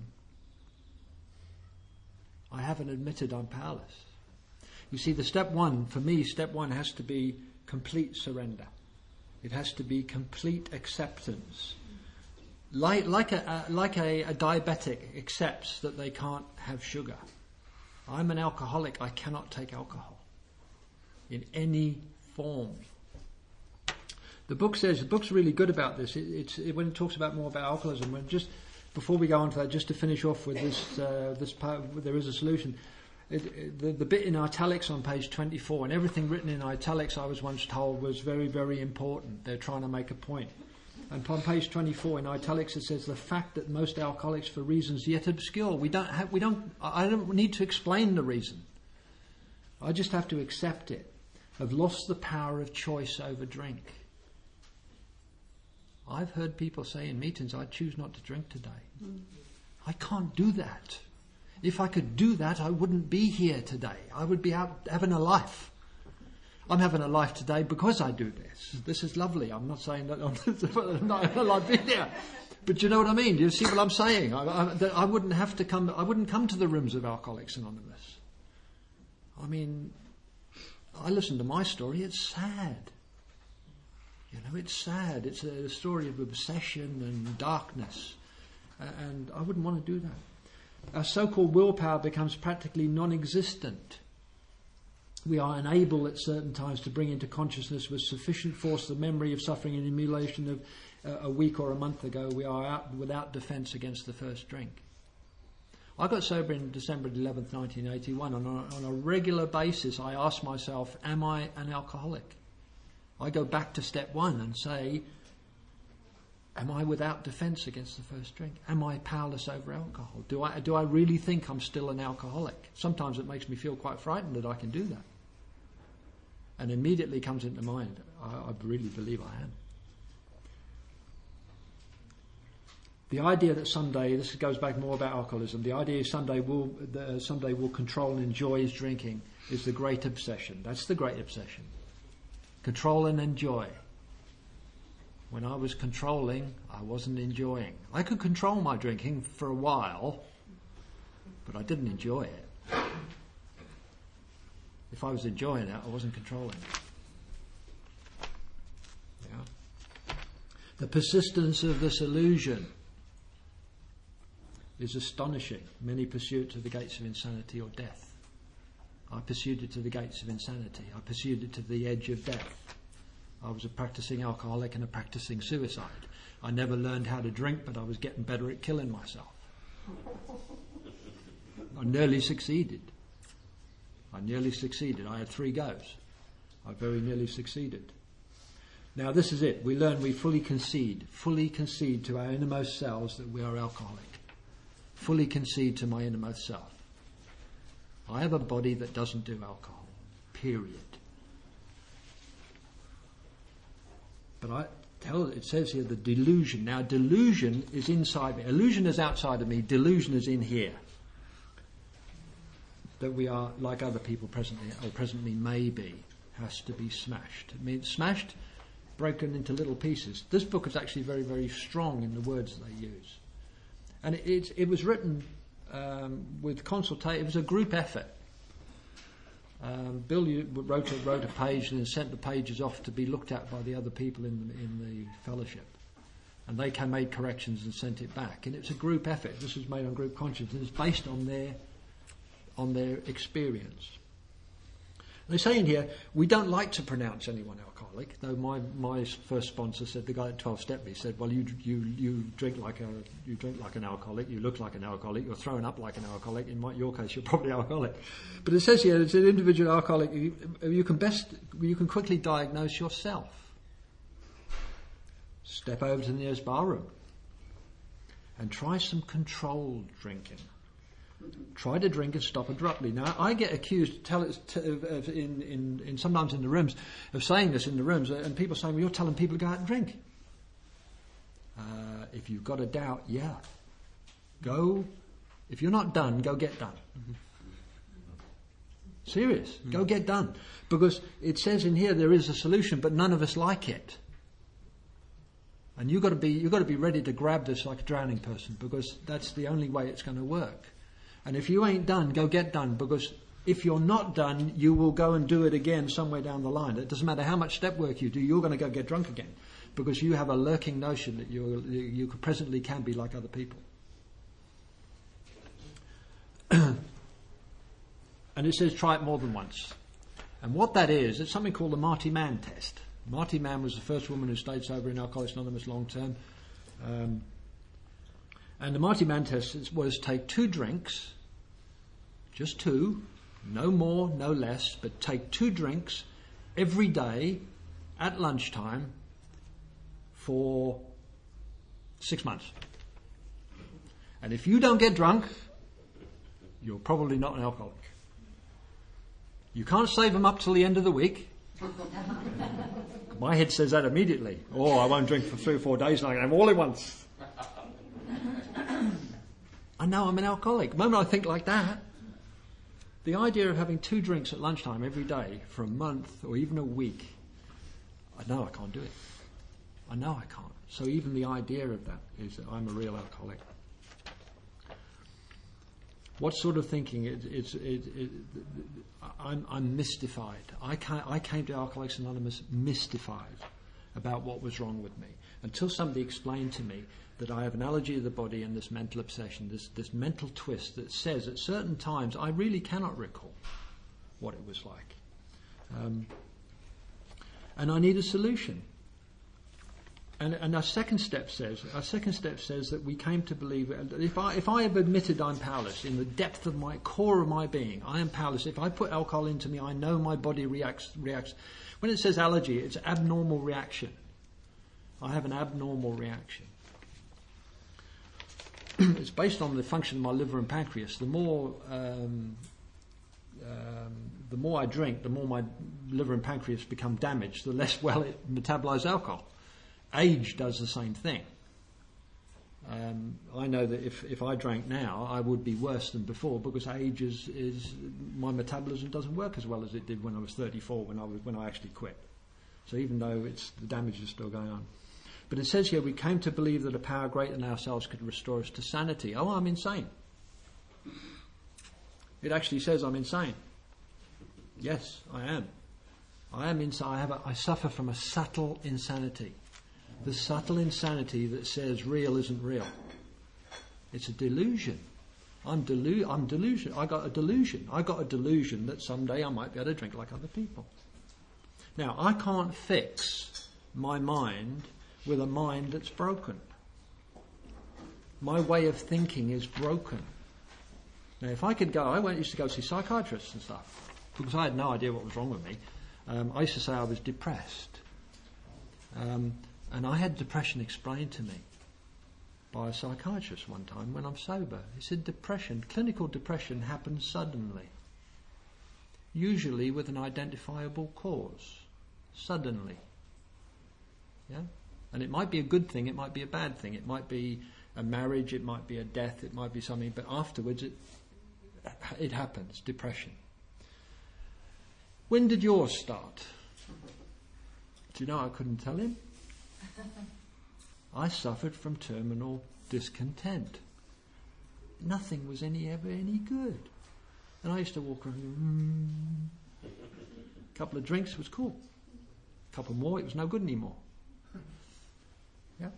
I haven't admitted I'm powerless. You see, step one has to be complete surrender. It has to be complete acceptance. Like a diabetic accepts that they can't have sugar. I'm an alcoholic. I cannot take alcohol in any form. The book's really good about this. When it talks about more about alcoholism. Before we go on to that, just to finish off with this part, there is a solution. The bit in italics on page 24, and everything written in italics, I was once told, was very, very important. They're trying to make a point. And on page 24 in italics it says, the fact that most alcoholics, for reasons yet obscure, I don't need to explain the reason. I just have to accept it, have lost the power of choice over drink. I've heard people say in meetings, I choose not to drink today. I can't do that. If I could do that, I wouldn't be here today. I would be out having a life. I'm having a life today because I do this. This is lovely. I'm not saying that I'm not like being here. But you know what I mean? Do you see what I'm saying? I wouldn't have to come. I wouldn't come to the rooms of Alcoholics Anonymous. I mean, I listen to my story. It's sad. You know, it's sad. It's a story of obsession and darkness. And I wouldn't want to do that. Our so-called willpower becomes practically non-existent. We are unable at certain times to bring into consciousness with sufficient force the memory of suffering and humiliation of a week or a month ago. We are out without defence against the first drink. I got sober in December 11th, 1981. On a regular basis, I ask myself, am I an alcoholic? I go back to step one and say, am I without defence against the first drink? Am I powerless over alcohol? Do I really think I'm still an alcoholic? Sometimes it makes me feel quite frightened that I can do that. And immediately comes into mind, I really believe I am. The idea that someday, this goes back more about alcoholism, the idea someday will control and enjoy his drinking is the great obsession. That's the great obsession. Control and enjoy. When I was controlling, I wasn't enjoying. I could control my drinking for a while, but I didn't enjoy it. If I was enjoying it, I wasn't controlling it. Yeah. The persistence of this illusion is astonishing. Many pursue it to the gates of insanity or death. I pursued it to the gates of insanity. I pursued it to the edge of death. I was a practicing alcoholic and a practicing suicide. I never learned how to drink, but I was getting better at killing myself. I nearly succeeded. I had 3 goes. I very nearly succeeded. Now this is it. We learn we fully concede to our innermost selves that we are alcoholic. Fully concede to my innermost self. I have a body that doesn't do alcohol. Period. But it says here the delusion. Now delusion is inside me. Illusion is outside of me. Delusion is in here. That we are like other people presently may be, has to be smashed. I mean, smashed, broken into little pieces. This book is actually very, very strong in the words they use. And it was written with consultation. It was a group effort. Bill wrote a page and then sent the pages off to be looked at by the other people in the fellowship. And they made corrections and sent it back. And it's a group effort. This was made on group conscience and it's based on their experience. They say in here, we don't like to pronounce anyone alcoholic, though my first sponsor said, the guy at 12 Step Me said, well, you drink like an alcoholic, you look like an alcoholic, you're throwing up like an alcoholic, in your case you're probably alcoholic. But it says here, it's an individual alcoholic, you can quickly diagnose yourself. Step over to the nearest bar room and try some controlled drinking. Try to drink and stop abruptly. Now, I get accused, sometimes in the rooms, of saying this in the rooms, and people say, well, you're telling people to go out and drink. If you've got a doubt, yeah. Go. If you're not done, go get done. Serious. Go get done. Because it says in here there is a solution, but none of us like it. And you've got to be ready to grab this like a drowning person, because that's the only way it's going to work. And if you ain't done, go get done, because if you're not done, you will go and do it again somewhere down the line. It doesn't matter how much step work you do, you're going to go get drunk again, because you have a lurking notion that you presently can be like other people. And it says try it more than once. And what that is, it's something called the Marty Mann test. Marty Mann was the first woman who stayed sober in Alcoholics Anonymous long term. And the Marty Mann test was take 2 drinks, just 2, no more, no less, but take 2 drinks every day at lunchtime for 6 months. And if you don't get drunk, you're probably not an alcoholic. You can't save them up till the end of the week. My head says that immediately. Oh, I won't drink for 3 or 4 days and I can have all at once. I know I'm an alcoholic. The moment I think like that, the idea of having 2 drinks at lunchtime every day for a month or even a week, I know I can't do it. I know I can't. So even the idea of that is that I'm a real alcoholic. What sort of thinking? I'm mystified. I came to Alcoholics Anonymous mystified about what was wrong with me, until somebody explained to me that I have an allergy of the body and this mental obsession, this mental twist that says at certain times I really cannot recall what it was like. And I need a solution. And our second step says that we came to believe, if I have admitted I'm powerless in the depth of my core of my being, I am powerless. If I put alcohol into me, I know my body reacts. When it says allergy, it's abnormal reaction. I have an abnormal reaction. It's based on the function of my liver and pancreas. The more I drink, the more my liver and pancreas become damaged, the less well it metabolizes alcohol. Age does the same thing. I know that if I drank now, I would be worse than before, because age is my metabolism doesn't work as well as it did when I was 34, when I actually quit. So even though the damage is still going on. But it says here, we came to believe that a power greater than ourselves could restore us to sanity. Oh, I'm insane. It actually says I'm insane. Yes, I am. I am insane. I suffer from a subtle insanity. The subtle insanity that says real isn't real. It's a delusion. I'm delusion. I got a delusion. I got a delusion that someday I might be able to drink like other people. Now, I can't fix my mind with a mind that's broken. My way of thinking is broken. Now, if I could go, I used to go see psychiatrists and stuff, because I had no idea what was wrong with me. I used to say I was depressed. And I had depression explained to me by a psychiatrist one time when I'm sober. He said clinical depression happens suddenly, usually with an identifiable cause. Suddenly. Yeah? And it might be a good thing, it might be a bad thing, it might be a marriage, it might be a death, it might be something, but afterwards it happens, depression. When did yours start? Do you know I couldn't tell him? I suffered from terminal discontent. Nothing was ever any good. And I used to walk around, a couple of drinks was cool. A couple more, it was no good anymore. Yeah.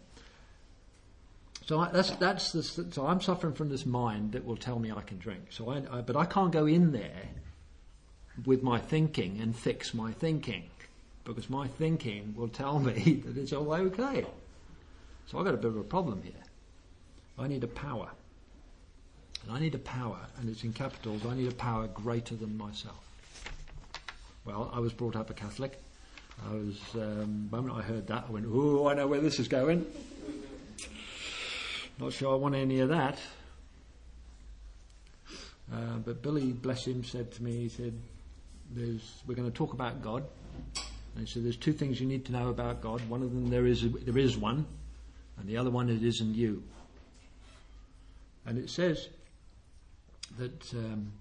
So I'm suffering from this mind that will tell me I can drink. But I can't go in there with my thinking and fix my thinking, because my thinking will tell me that it's all okay. So I've got a bit of a problem here. I need a power. And I need a power, and it's in capitals, I need a power greater than myself. Well, I was brought up a Catholic. The moment I heard that, I went, oh, I know where this is going. Not sure I want any of that. But Billy, bless him, said to me, he said, we're going to talk about God. And he said, there's two things you need to know about God. One of them, there is one, and the other one, it isn't you. And it says that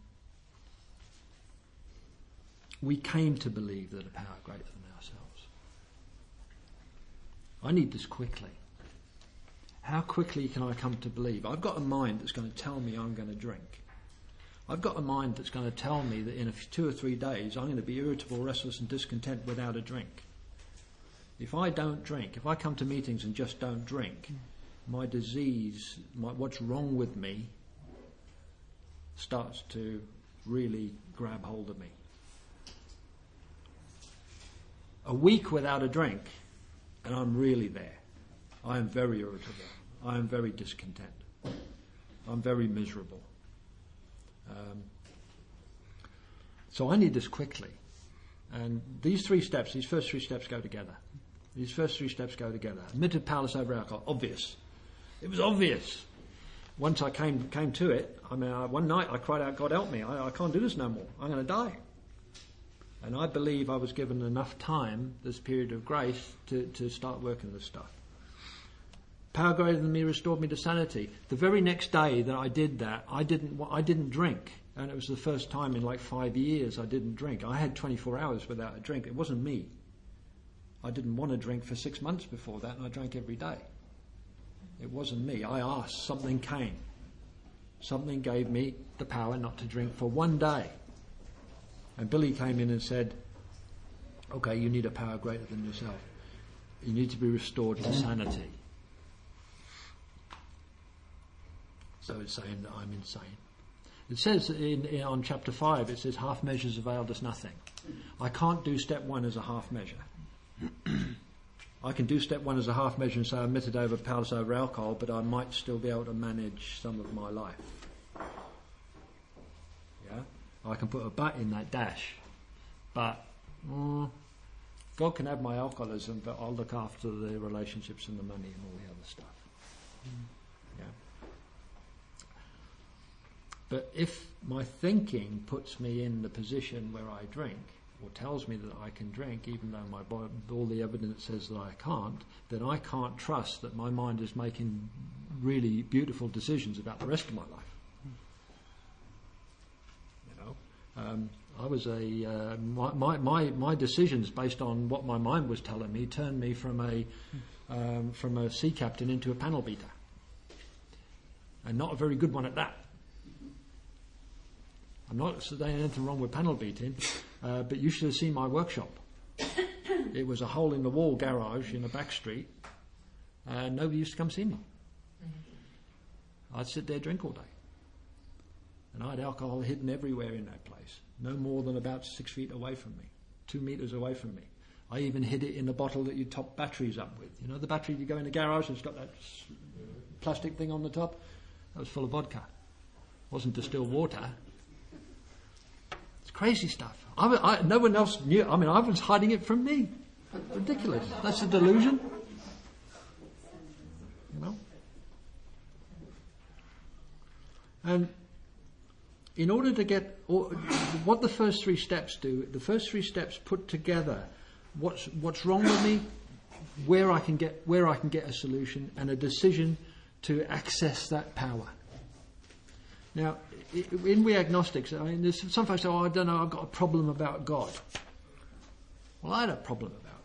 we came to believe that a power greater than ourselves. I need this quickly. How quickly can I come to believe? I've got a mind that's going to tell me I'm going to drink. I've got a mind that's going to tell me that in 2 or 3 days I'm going to be irritable, restless and discontent without a drink. If I don't drink, if I come to meetings and just don't drink, my disease, what's wrong with me, starts to really grab hold of me. A week without a drink, and I'm really there. I am very irritable. I am very discontent. I'm very miserable. So I need this quickly. And these first 3 steps go together. These first 3 steps go together. Admitted powerless over alcohol. Obvious. It was obvious. Once I came to it, one night I cried out, God help me, I can't do this no more. I'm going to die. And I believe I was given enough time, this period of grace, to start working this stuff. Power greater than me restored me to sanity. The very next day that I did that, I didn't drink. And it was the first time in like 5 years I didn't drink. I had 24 hours without a drink. It wasn't me. I didn't want to drink for 6 months before that, and I drank every day. It wasn't me. I asked, something came. Something gave me the power not to drink for 1 day. And Billy came in and said, okay, you need a power greater than yourself. You need to be restored to sanity. So it's saying that I'm insane. It says on chapter 5, it says half measures availed us nothing. I can't do step 1 as a half measure. I can do step 1 as a half measure and say I'm admitted over powerless over alcohol, but I might still be able to manage some of my life. Yeah, I can put a but in that dash. But God can have my alcoholism, but I'll look after the relationships and the money and all the other stuff. Yeah. But if my thinking puts me in the position where I drink, or tells me that I can drink, even though my body, all the evidence says that I can't, then I can't trust that my mind is making really beautiful decisions about the rest of my life. You know, I was my decisions based on what my mind was telling me turned me from a sea captain into a panel beater, and not a very good one at that. I'm not saying anything wrong with panel beating, but you should have seen my workshop. It was a hole-in-the-wall garage in a back street, and nobody used to come see me. I'd sit there, drink all day. And I had alcohol hidden everywhere in that place, no more than about 6 feet away from me, 2 meters away from me. I even hid it in the bottle that you top batteries up with. You know the battery you go in the garage and it's got that plastic thing on the top? That was full of vodka. It wasn't distilled water. Crazy stuff. No one else knew. I was hiding it from me. Ridiculous. That's a delusion. You know? And in order to get what the first 3 steps do, the first 3 steps put together what's wrong with me, where I can get a solution, and a decision to access that power. Now, in we agnostics, there's some folks say, I don't know, I've got a problem about God. Well, I had a problem about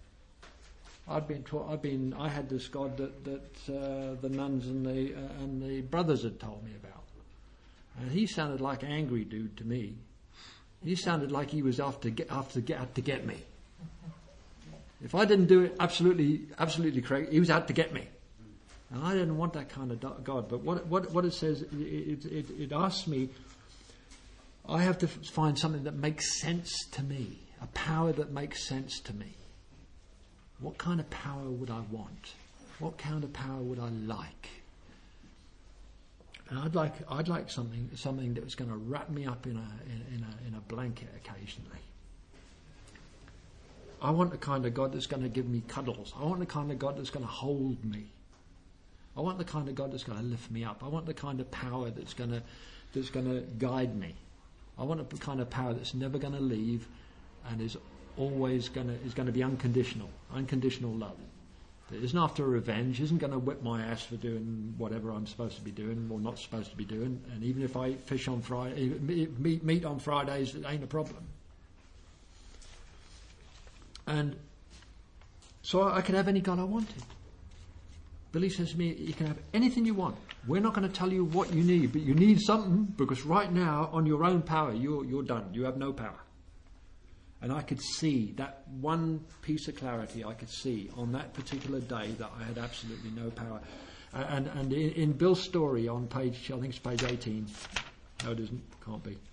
God. I had this God that the nuns and the brothers had told me about. And he sounded like an angry dude to me. He sounded like he was out to get me. If I didn't do it absolutely correct, he was out to get me. And I didn't want that kind of God. But what it says, it asks me, I have to find something that makes sense to me, a power that makes sense to me. What kind of power would I want? What kind of power would I like? And I'd like something that was going to wrap me up in a blanket occasionally. I want the kind of God that's going to give me cuddles. I want the kind of God that's going to hold me. I want the kind of God that's going to lift me up. I want the kind of power that's going that's going to guide me. I want a kind of power that's never going to leave and is always going to be unconditional love. That isn't after revenge, isn't going to whip my ass for doing whatever I'm supposed to be doing or not supposed to be doing. And even if I eat fish on Friday, meat on Fridays, it ain't a problem. And so I can have any God I wanted. Billy says to me, you can have anything you want. We're not going to tell you what you need, but you need something, because right now, on your own power, you're done. You have no power. And I could see that one piece of clarity. I could see on that particular day that I had absolutely no power. And in Bill's story on page, I think it's page 18. No, it isn't. Can't be.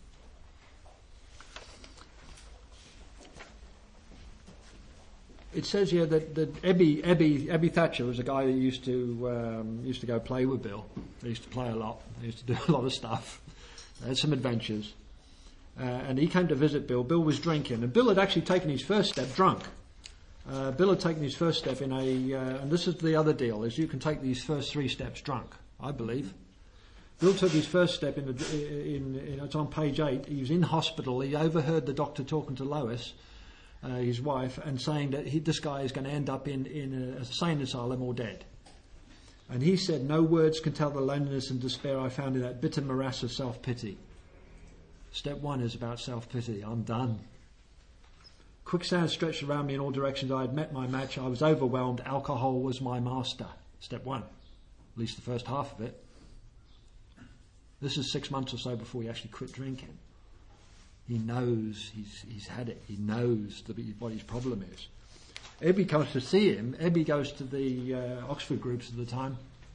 It says here that Ebby Thatcher was a guy that used to go play with Bill. They used to play a lot. They used to do a lot of stuff. They had some adventures. And he came to visit Bill. Bill was drinking, and Bill had actually taken his first step drunk. Bill had taken his first step in and this is the other deal, is you can take these first 3 steps drunk, I believe. Bill took his first step it's on page 8. He was in hospital. He overheard the doctor talking to Lois, his wife, and saying that this guy is going to end up in a insane asylum or dead. And he said, no words can tell the loneliness and despair I found in that bitter morass of self-pity. Step 1 is about self-pity. I'm done. Quicksand stretched around me in all directions. I had met my match. I was overwhelmed. Alcohol was my master. Step 1. At least the first half of it. This is 6 months or so before he actually quit drinking. He knows he's had it. He knows what his problem is. Ebby comes to see him. Ebby goes to the Oxford groups at the time,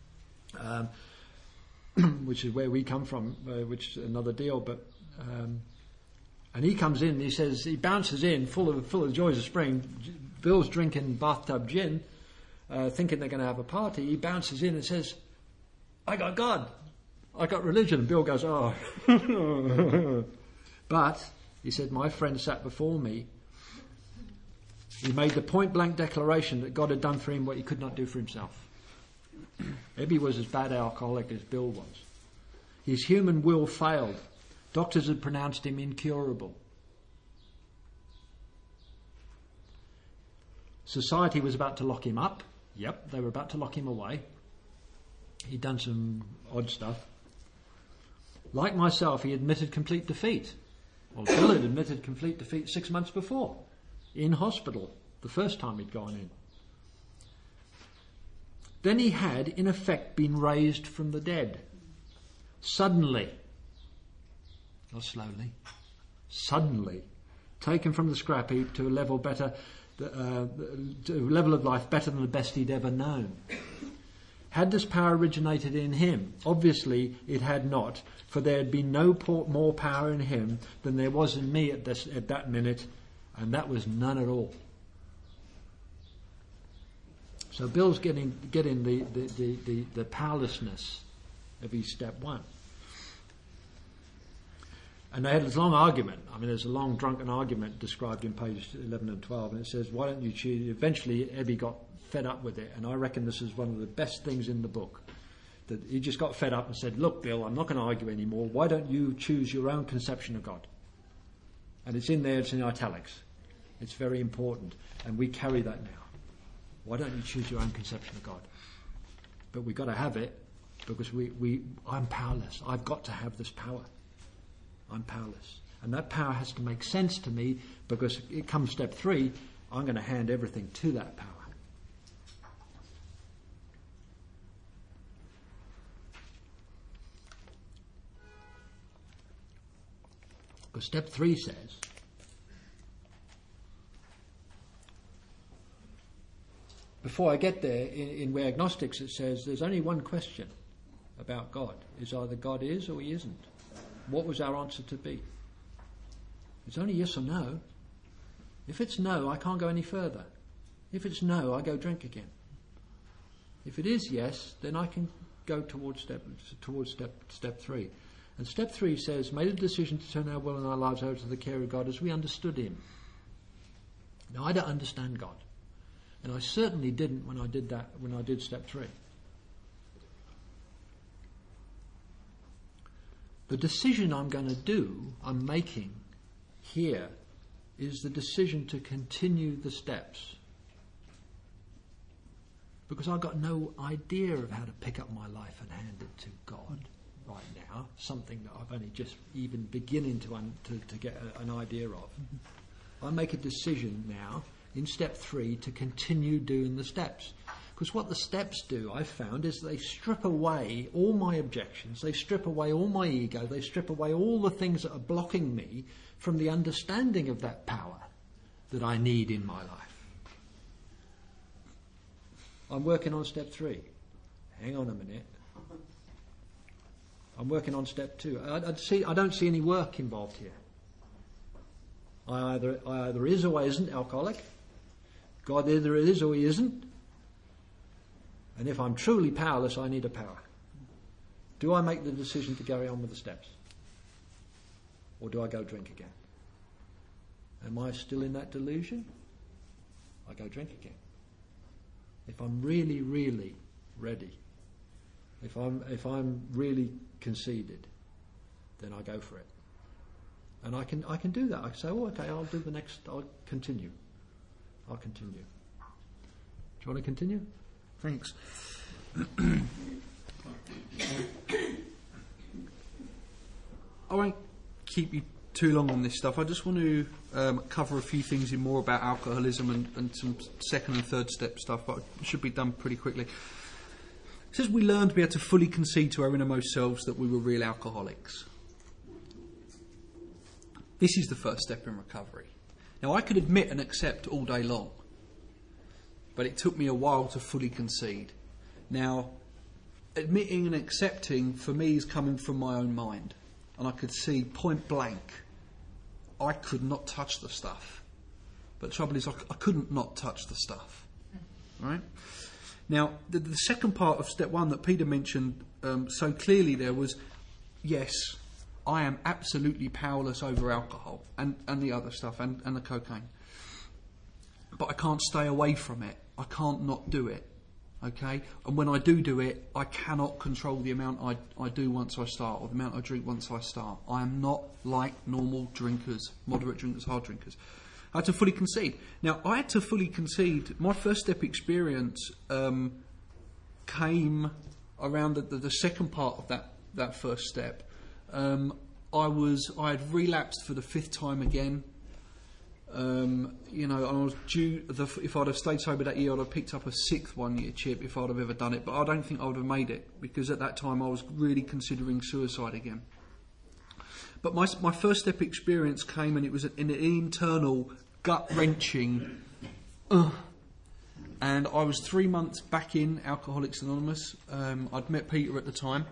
which is where we come from, which is another deal. But and he comes in. He bounces in full of joys of spring. Bill's drinking bathtub gin, thinking they're going to have a party. He bounces in and says, "I got God. I got religion." And Bill goes, "Oh." But, he said, my friend sat before me. He made the point-blank declaration that God had done for him what he could not do for himself. Ebby was as bad alcoholic as Bill was. His human will failed. Doctors had pronounced him incurable. Society was about to lock him up. Yep, they were about to lock him away. He'd done some odd stuff. Like myself, he admitted complete defeat. Well, Bill had admitted complete defeat 6 months before, in hospital, the first time he'd gone in. Then he had, in effect, been raised from the dead. Suddenly, not slowly, suddenly, taken from the scrap heap to a level better, to a level of life better than the best he'd ever known. Had this power originated in him? Obviously it had not, for there had been no more power in him than there was in me at that minute, and that was none at all. So Bill's getting the powerlessness of his step 1. And they had this long argument. I mean, there's a long drunken argument described in page 11 and 12, and it says, why don't you choose? Eventually Ebby got fed up with it, and I reckon this is one of the best things in the book, that he just got fed up and said, look, Bill, I'm not going to argue anymore. Why don't you choose your own conception of God? And it's in there, it's in italics. It's very important, and we carry that now. Why don't you choose your own conception of God? But we've got to have it, because I'm powerless. I've got to have this power. I'm powerless. And that power has to make sense to me, because it comes step 3, I'm going to hand everything to that power. Because step 3 says, before I get there, in We're Agnostics it says there's only one question about God. Is either God is or he isn't. What was our answer to be? It's only yes or no. If it's no, I can't go any further. If it's no, I go drink again. If it is yes, then I can go towards step 3. And step 3 says, made a decision to turn our will and our lives over to the care of God as we understood him. Now, I don't understand God. And I certainly didn't when I did step 3. The decision I'm making here, is the decision to continue the steps. Because I've got no idea of how to pick up my life and hand it to God right now, something that I've only just even beginning to get an idea of. I make a decision now in step 3 to continue doing the steps. Because what the steps do, I've found, is they strip away all my objections, they strip away all my ego, they strip away all the things that are blocking me from the understanding of that power that I need in my life. I'm working on step 3. Hang on a minute. I'm working on step 2. I don't see any work involved here. I either is or isn't alcoholic. God either is or he isn't. And if I'm truly powerless, I need a power. Do I make the decision to carry on with the steps? Or do I go drink again? Am I still in that delusion? I go drink again. If I'm really, really ready, if I'm really conceded, then I go for it. And I can do that. I can say, oh, okay, I'll continue. I'll continue. Do you want to continue? Thanks. I won't keep you too long on this stuff. I just want to cover a few things in more about alcoholism and some second and third step stuff, but it should be done pretty quickly. It says we learned to be able to fully concede to our innermost selves that we were real alcoholics. This is the first step in recovery. Now, I could admit and accept all day long, but it took me a while to fully concede. Now, admitting and accepting for me is coming from my own mind. And I could see point blank, I could not touch the stuff. But the trouble is, I couldn't not touch the stuff. Right? Now, the second part of step 1 that Peter mentioned so clearly there was, yes, I am absolutely powerless over alcohol and the other stuff and the cocaine. But I can't stay away from it. I can't not do it. Okay? And when I do it, I cannot control the amount I do once I start, or the amount I drink once I start. I am not like normal drinkers, moderate drinkers, hard drinkers. I had to fully concede. Now, I had to fully concede. My first step experience came around the second part of that first step. I had relapsed for the 5th time again. And I was due. If I'd have stayed sober that year, I'd have picked up a 6th 1-year chip if I'd have ever done it. But I don't think I would have made it, because at that time I was really considering suicide again. But my first step experience came, and it was an internal gut wrenching. And I was 3 months back in Alcoholics Anonymous. I'd met Peter at the time,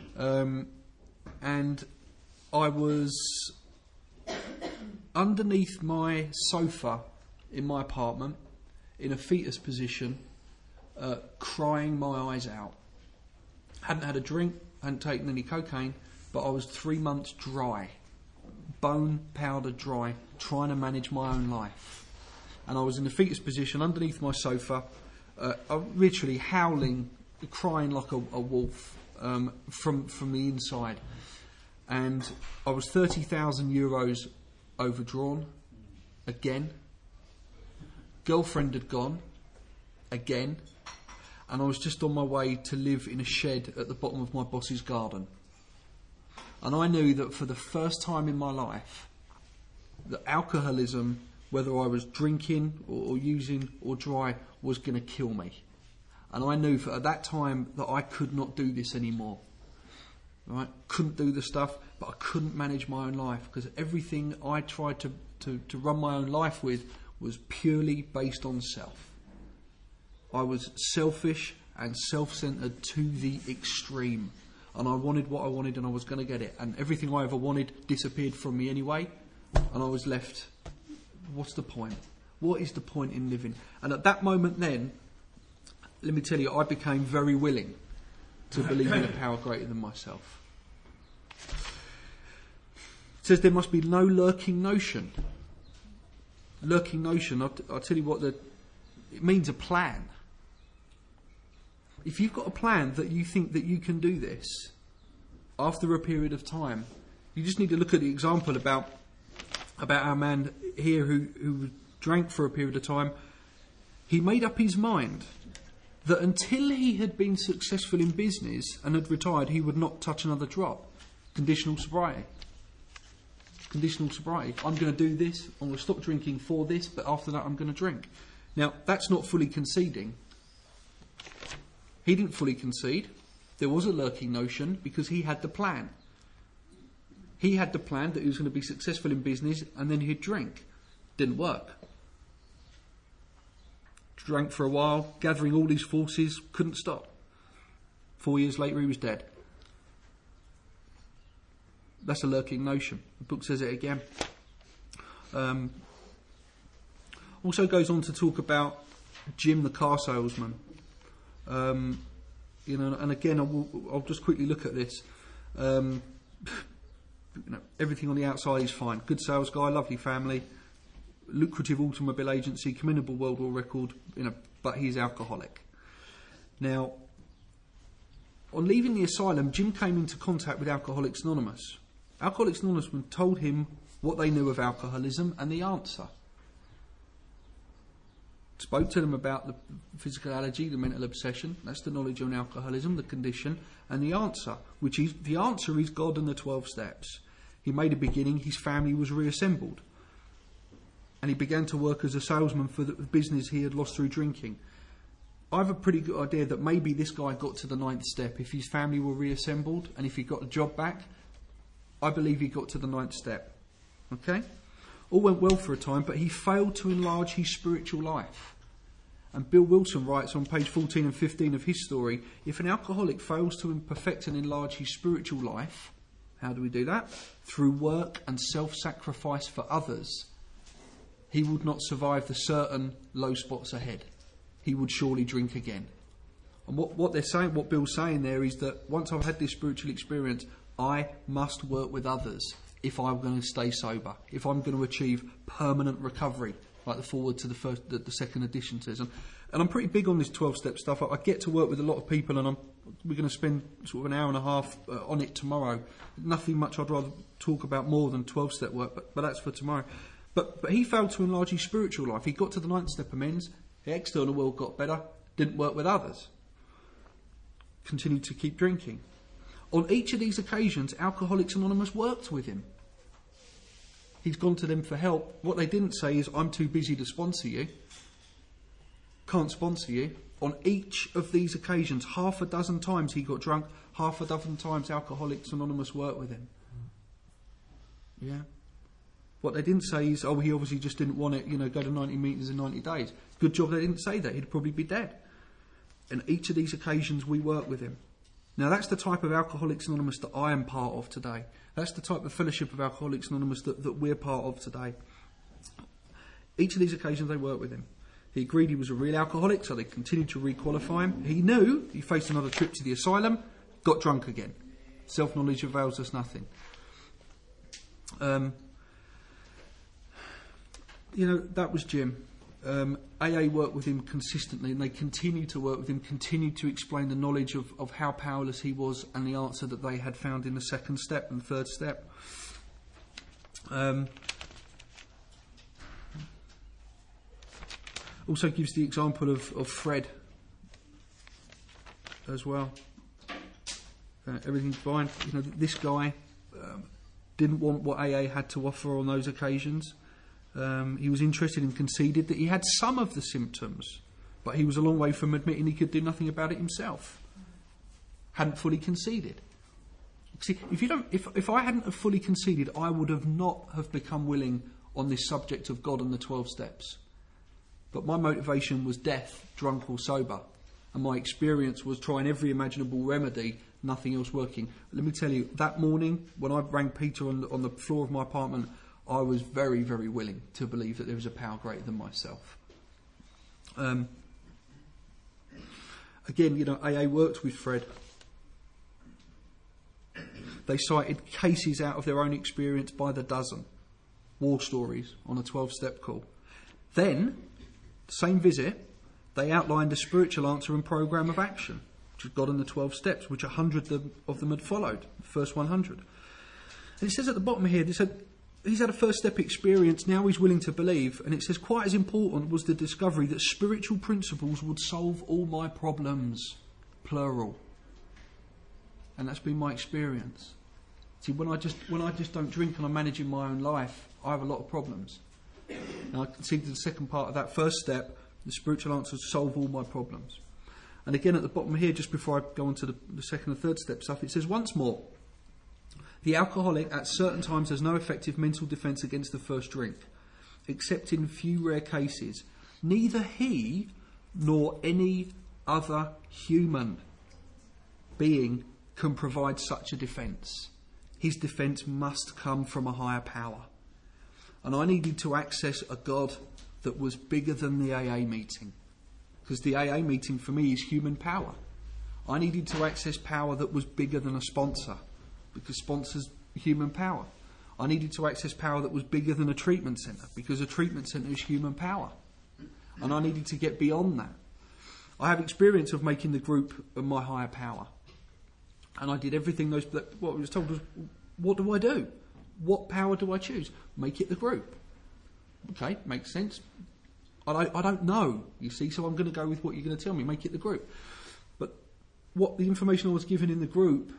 and I was underneath my sofa in my apartment, in a fetus position, crying my eyes out. Hadn't had a drink, hadn't taken any cocaine, but I was 3 months dry, bone powder dry, trying to manage my own life. And I was in a fetus position underneath my sofa, literally howling, crying like a wolf from the inside. And I was 30,000 euros overdrawn again. Girlfriend had gone again, and I was just on my way to live in a shed at the bottom of my boss's garden. And I knew that for the first time in my life, that alcoholism, whether I was drinking or using or dry, was going to kill me. And I knew at that time that I could not do this anymore. Right? Couldn't do the stuff, but I couldn't manage my own life, because everything I tried to run my own life with was purely based on self. I was selfish and self-centred to the extreme, and I wanted what I wanted, and I was going to get it, and everything I ever wanted disappeared from me anyway, and I was left, what's the point? What is the point in living? And at that moment then, let me tell you, I became very willing to believe in a power greater than myself. It says there must be no lurking notion. Lurking notion, I'll tell you what, it means a plan. If you've got a plan that you think that you can do this, after a period of time. You just need to look at the example about our man here who drank for a period of time. He made up his mind that until he had been successful in business and had retired, he would not touch another drop. Conditional sobriety. Conditional sobriety. I'm going to do this, I'm going to stop drinking for this, but after that I'm going to drink. Now, that's not fully conceding. He didn't fully concede. There was a lurking notion because he had the plan. He had the plan that he was going to be successful in business and then he'd drink. Didn't work. Drank for a while, gathering all his forces, couldn't stop. 4 years later he was dead. That's a lurking notion. The book says it again. Also goes on to talk about Jim the car salesman. And again, I'll just quickly look at this. Everything on the outside is fine. Good sales guy, lovely family, lucrative automobile agency, commendable world war record. But he's alcoholic. Now, on leaving the asylum, Jim came into contact with Alcoholics Anonymous. Alcoholics Anonymous told him what they knew of alcoholism and the answer. Spoke to them about the physical allergy, the mental obsession. That's the knowledge on alcoholism, the condition, and the answer, which is the answer is God and the 12 steps. He made a beginning. His family was reassembled, and he began to work as a salesman for the business he had lost through drinking. I have a pretty good idea that maybe this guy got to the 9th step. If his family were reassembled and if he got a job back, I believe he got to the 9th step. Okay? All went well for a time, but he failed to enlarge his spiritual life. And Bill Wilson writes on page 14 and 15 of his story, if an alcoholic fails to perfect and enlarge his spiritual life, how do we do that? Through work and self-sacrifice for others, he would not survive the certain low spots ahead. He would surely drink again. And what they're saying, what Bill's saying there is that once I've had this spiritual experience, I must work with others if I'm going to stay sober, if I'm going to achieve permanent recovery, like the forward to the second edition says. And I'm pretty big on this 12-step stuff. I get to work with a lot of people, and we're going to spend sort of an hour and a half on it tomorrow. Nothing much I'd rather talk about more than 12-step work, but that's for tomorrow. But he failed to enlarge his spiritual life. He got to the 9th step amends. The external world got better. Didn't work with others. Continued to keep drinking. On each of these occasions, Alcoholics Anonymous worked with him. He's gone to them for help. What they didn't say is, I'm too busy to sponsor you. Can't sponsor you. On each of these occasions, half a dozen times he got drunk, half a dozen times Alcoholics Anonymous worked with him. Yeah. What they didn't say is, he obviously just didn't want it, go to 90 metres in 90 days. Good job they didn't say that. He'd probably be dead. And each of these occasions we work with him. Now that's the type of Alcoholics Anonymous that I am part of today. That's the type of fellowship of Alcoholics Anonymous that we're part of today. Each of these occasions they work with him. He agreed he was a real alcoholic, so they continued to re-qualify him. He knew he faced another trip to the asylum, got drunk again. Self-knowledge avails us nothing. That was Jim. AA worked with him consistently, and they continued to work with him, continued to explain the knowledge of how powerless he was and the answer that they had found in the 2nd step and 3rd step. Also gives the example of Fred as well. Everything's fine. This guy didn't want what AA had to offer on those occasions. He was interested and conceded that he had some of the symptoms, but he was a long way from admitting he could do nothing about it himself. Hadn't fully conceded. See, if I hadn't have fully conceded, I would have not have become willing on this subject of God and the 12 steps. But my motivation was death, drunk or sober, and my experience was trying every imaginable remedy, nothing else working. Let me tell you, that morning when I rang Peter on the floor of my apartment, I was very, very willing to believe that there was a power greater than myself. Again, AA worked with Fred. They cited cases out of their own experience by the dozen. War stories on a 12-step call. Then, same visit, they outlined a spiritual answer and programme of action. which is God and the 12 steps, which 100 of them had followed, the first 100. And it says at the bottom here, he's had a first step experience, now he's willing to believe, and it says quite as important was the discovery that spiritual principles would solve all my problems, plural. And that's been my experience. See, when I just don't drink and I'm managing my own life, I have a lot of problems. And I can see the second part of that first step, the spiritual answers solve all my problems. And again at the bottom here, just before I go on to the second and third step stuff, it says once more, the alcoholic at certain times has no effective mental defence against the first drink, except in few rare cases. Neither he nor any other human being can provide such a defence. His defence must come from a higher power. And I needed to access a God that was bigger than the AA meeting. Because the AA meeting for me is human power. I needed to access power that was bigger than a sponsor. Because sponsors human power. I needed to access power that was bigger than a treatment centre. Because a treatment centre is human power. And I needed to get beyond that. I have experience of making the group my higher power. And I did everything what I was told was, what do I do? What power do I choose? Make it the group. Okay, makes sense. I don't know, you see, so I'm going to go with what you're going to tell me. Make it the group. But what the information I was given in the group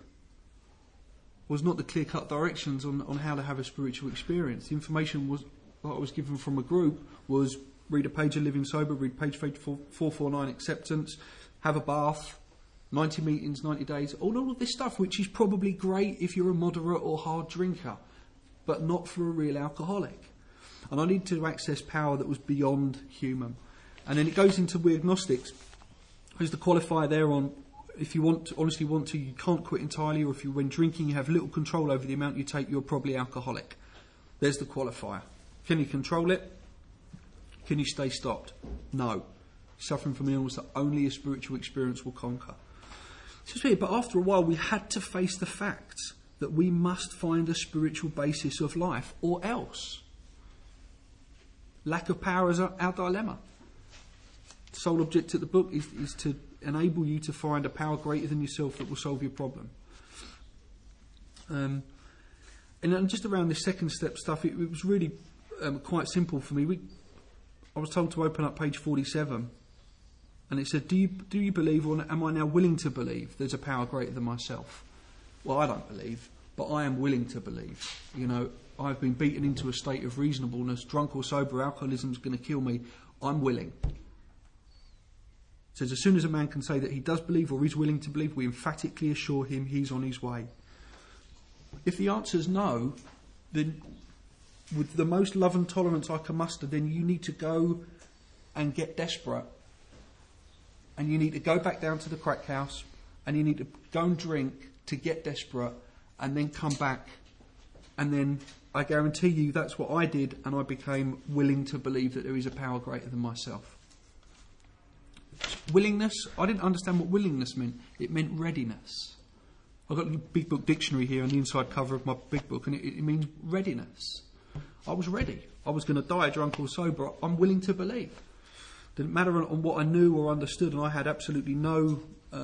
was not the clear-cut directions on how to have a spiritual experience. The information that I was given from a group was read a page of Living Sober, read page 449 Acceptance, have a bath, 90 meetings, 90 days, all of this stuff, which is probably great if you're a moderate or hard drinker, but not for a real alcoholic. And I need to access power that was beyond human. And then it goes into we agnostics. There's the qualifier there on if you honestly want to, you can't quit entirely, or if you, when drinking, you have little control over the amount you take, you're probably alcoholic. There's the qualifier. Can you control it? Can you stay stopped? No. Suffering from illness that only a spiritual experience will conquer. It's just weird, but after a while we had to face the fact that we must find a spiritual basis of life, or else. Lack of power is our dilemma. The sole object of the book is to enable you to find a power greater than yourself that will solve your problem. And then just around this second step stuff, it was really quite simple for me. I was told to open up page 47, and it said, do you believe, or am I now willing to believe there's a power greater than myself? Well, I don't believe, but I am willing to believe. You know, I've been beaten into a state of reasonableness, drunk or sober, alcoholism's going to kill me. I'm willing. It says, as soon as a man can say that he does believe or is willing to believe, we emphatically assure him he's on his way. If the answer is no, then with the most love and tolerance I can muster, then you need to go and get desperate. And you need to go back down to the crack house, and you need to go and drink to get desperate, and then come back. And then I guarantee you that's what I did, and I became willing to believe that there is a power greater than myself. Willingness, I didn't understand what willingness meant. It meant readiness. I've got a big book dictionary here on the inside cover of my big book, and it means readiness. I was ready. I was going to die drunk or sober. I'm willing to believe. Didn't matter on what I knew or understood, and I had absolutely no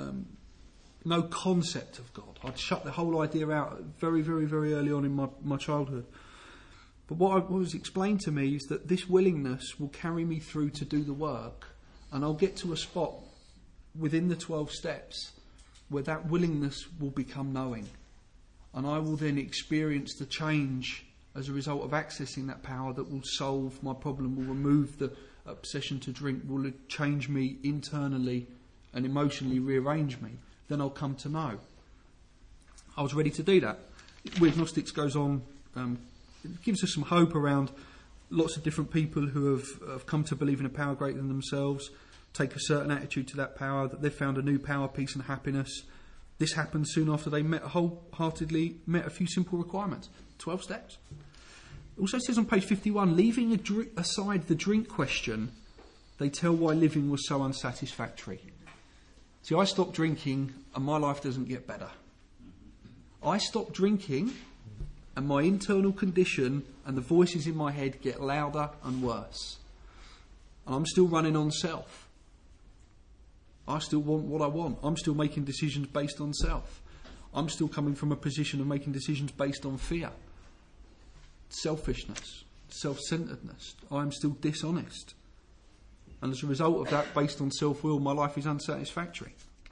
concept of God. I'd shut the whole idea out very, very, very early on in my childhood. But what was explained to me is that this willingness will carry me through to do the work, and I'll get to a spot within the 12 steps where that willingness will become knowing. And I will then experience the change as a result of accessing that power that will solve my problem, will remove the obsession to drink, will change me internally and emotionally rearrange me. Then I'll come to know. I was ready to do that. We Agnostics goes on, it gives us some hope around lots of different people who have come to believe in a power greater than themselves, take a certain attitude to that power, that they've found a new power, peace and happiness. This happened soon after they wholeheartedly met a few simple requirements. 12 steps. It also says on page 51, leaving aside the drink question, they tell why living was so unsatisfactory. See, I stopped drinking and my life doesn't get better. I stopped drinking and my internal condition and the voices in my head get louder and worse. And I'm still running on self. I still want what I want. I'm still making decisions based on self. I'm still coming from a position of making decisions based on fear, selfishness, self-centeredness. I'm still dishonest. And as a result of that, based on self-will, my life is unsatisfactory.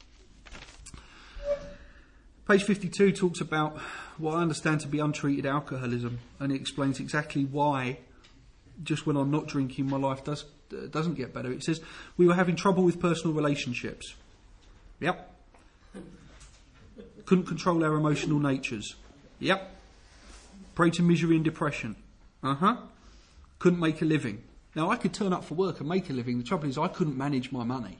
Page 52 talks about what I understand to be untreated alcoholism, and it explains exactly why, just when I'm not drinking, my life doesn't get better. It says, we were having trouble with personal relationships. Yep. Couldn't control our emotional natures. Yep. Prey to misery and depression. Couldn't make a living. Now, I could turn up for work and make a living. The trouble is, I couldn't manage my money.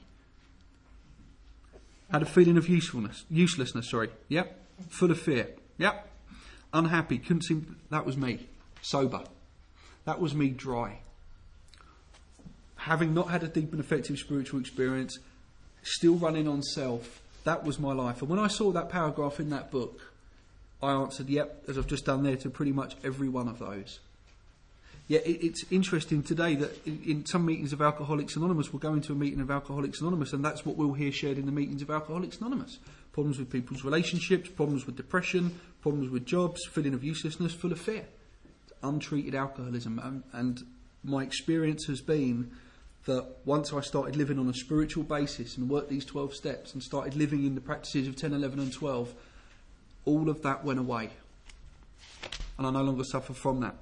Had a feeling of uselessness. Yep. Full of fear. Yep. Unhappy. Couldn't seem. That was me. Sober. That was me dry. Having not had a deep and effective spiritual experience, still running on self, that was my life. And when I saw that paragraph in that book, I answered, yep, as I've just done there, to pretty much every one of those. Yeah, it's interesting today that in some meetings of Alcoholics Anonymous, we'll go into a meeting of Alcoholics Anonymous, and that's what we'll hear shared in the meetings of Alcoholics Anonymous. Problems with people's relationships, problems with depression, problems with jobs, feeling of uselessness, full of fear. Untreated alcoholism. And my experience has been that once I started living on a spiritual basis and worked these 12 steps and started living in the practices of 10, 11 and 12, all of that went away. And I no longer suffer from that.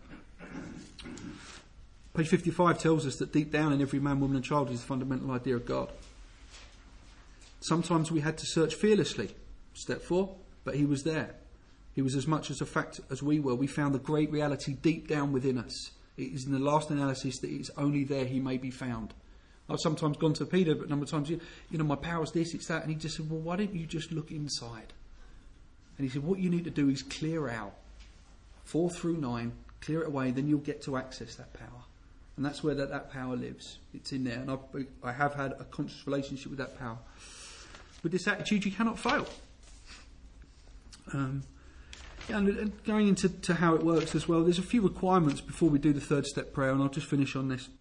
Page 55 tells us that deep down in every man, woman and child is the fundamental idea of God. Sometimes we had to search fearlessly. Step 4, but he was there. He was as much as a fact as we were. We found the great reality deep down within us. It is in the last analysis that it's only there he may be found. I've sometimes gone to Peter, but a number of times, my power's this, it's that. And he just said, well, why don't you just look inside? And he said, what you need to do is clear out 4 through 9, clear it away, then you'll get to access that power. And that's where that power lives. It's in there. And I have had a conscious relationship with that power. With this attitude, you cannot fail. And going into how it works as well, there's a few requirements before we do the third step prayer, and I'll just finish on this.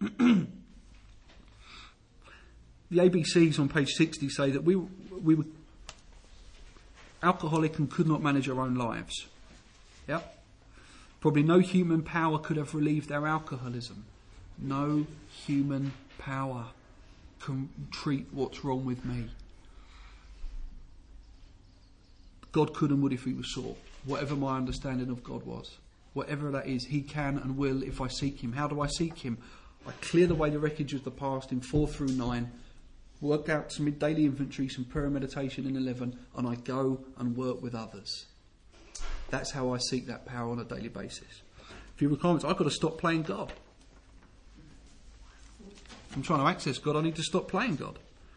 The ABCs on page 60 say that we were alcoholic and could not manage our own lives. Yep. Probably no human power could have relieved our alcoholism. No human power can treat what's wrong with me. God could and would if he was sought. Whatever my understanding of God was. Whatever that is, he can and will if I seek him. How do I seek him? I clear away the wreckage of the past in 4 through 9, work out some daily inventory, some prayer and meditation in 11, and I go and work with others. That's how I seek that power on a daily basis. A few requirements. I've got to stop playing God. If I'm trying to access God, I need to stop playing God.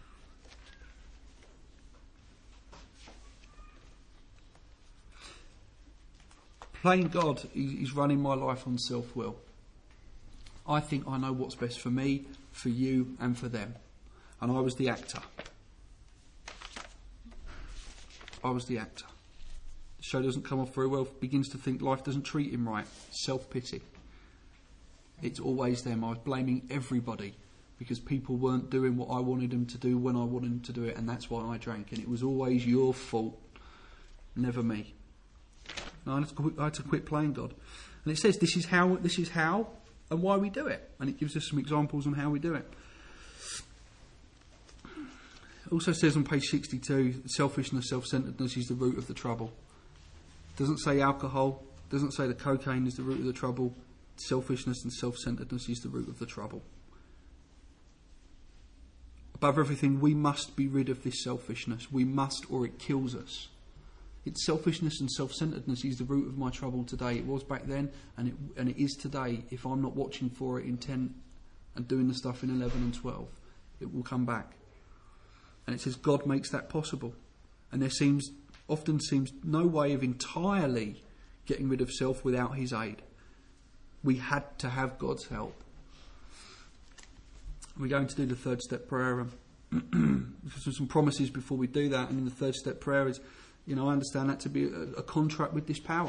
Playing God is running my life on self-will. I think I know what's best for me, for you, and for them. And I was the actor. The show doesn't come off very well, begins to think life doesn't treat him right. Self-pity. It's always them. I was blaming everybody because people weren't doing what I wanted them to do when I wanted them to do it, and that's why I drank. And it was always your fault, never me. No, I had to quit playing God. And it says this is how and why we do it. And it gives us some examples on how we do it. It also says on page 62, selfishness, self-centeredness is the root of the trouble. It doesn't say alcohol, doesn't say the cocaine is the root of the trouble. Selfishness and self-centeredness is the root of the trouble. Above everything, we must be rid of this selfishness. We must, or it kills us. It's selfishness and self-centeredness is the root of my trouble today. It was back then, and it is today. If I'm not watching for it in 10 and doing the stuff in 11 and 12, it will come back. And it says God makes that possible. And there often seems no way of entirely getting rid of self without his aid. We had to have God's help. We're going to do the third step prayer. Some promises before we do that. And in the third step prayer is, I understand that to be a contract with this power.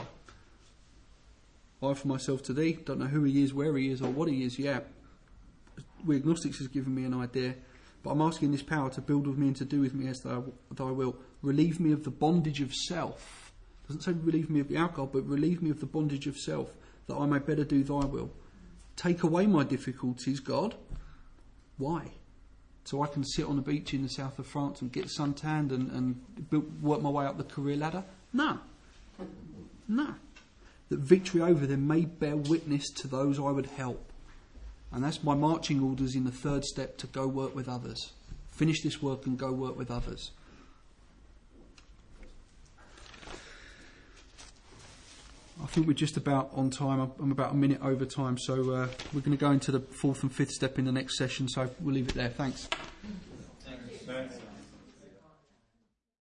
I for myself to thee, don't know who he is, where he is, or what he is yet. We agnostics has given me an idea, but I'm asking this power to build with me and to do with me as thy will. Relieve me of the bondage of self. It doesn't say relieve me of the alcohol, but relieve me of the bondage of self, that I may better do thy will. Take away my difficulties, God. Why? So I can sit on the beach in the south of France and get suntanned and work my way up the career ladder? No. No. That victory over them may bear witness to those I would help. And that's my marching orders in the third step, to go work with others. Finish this work and go work with others. I think we're just about on time. I'm about a minute over time, so we're going to go into the fourth and fifth step in the next session, so we'll leave it there. Thanks.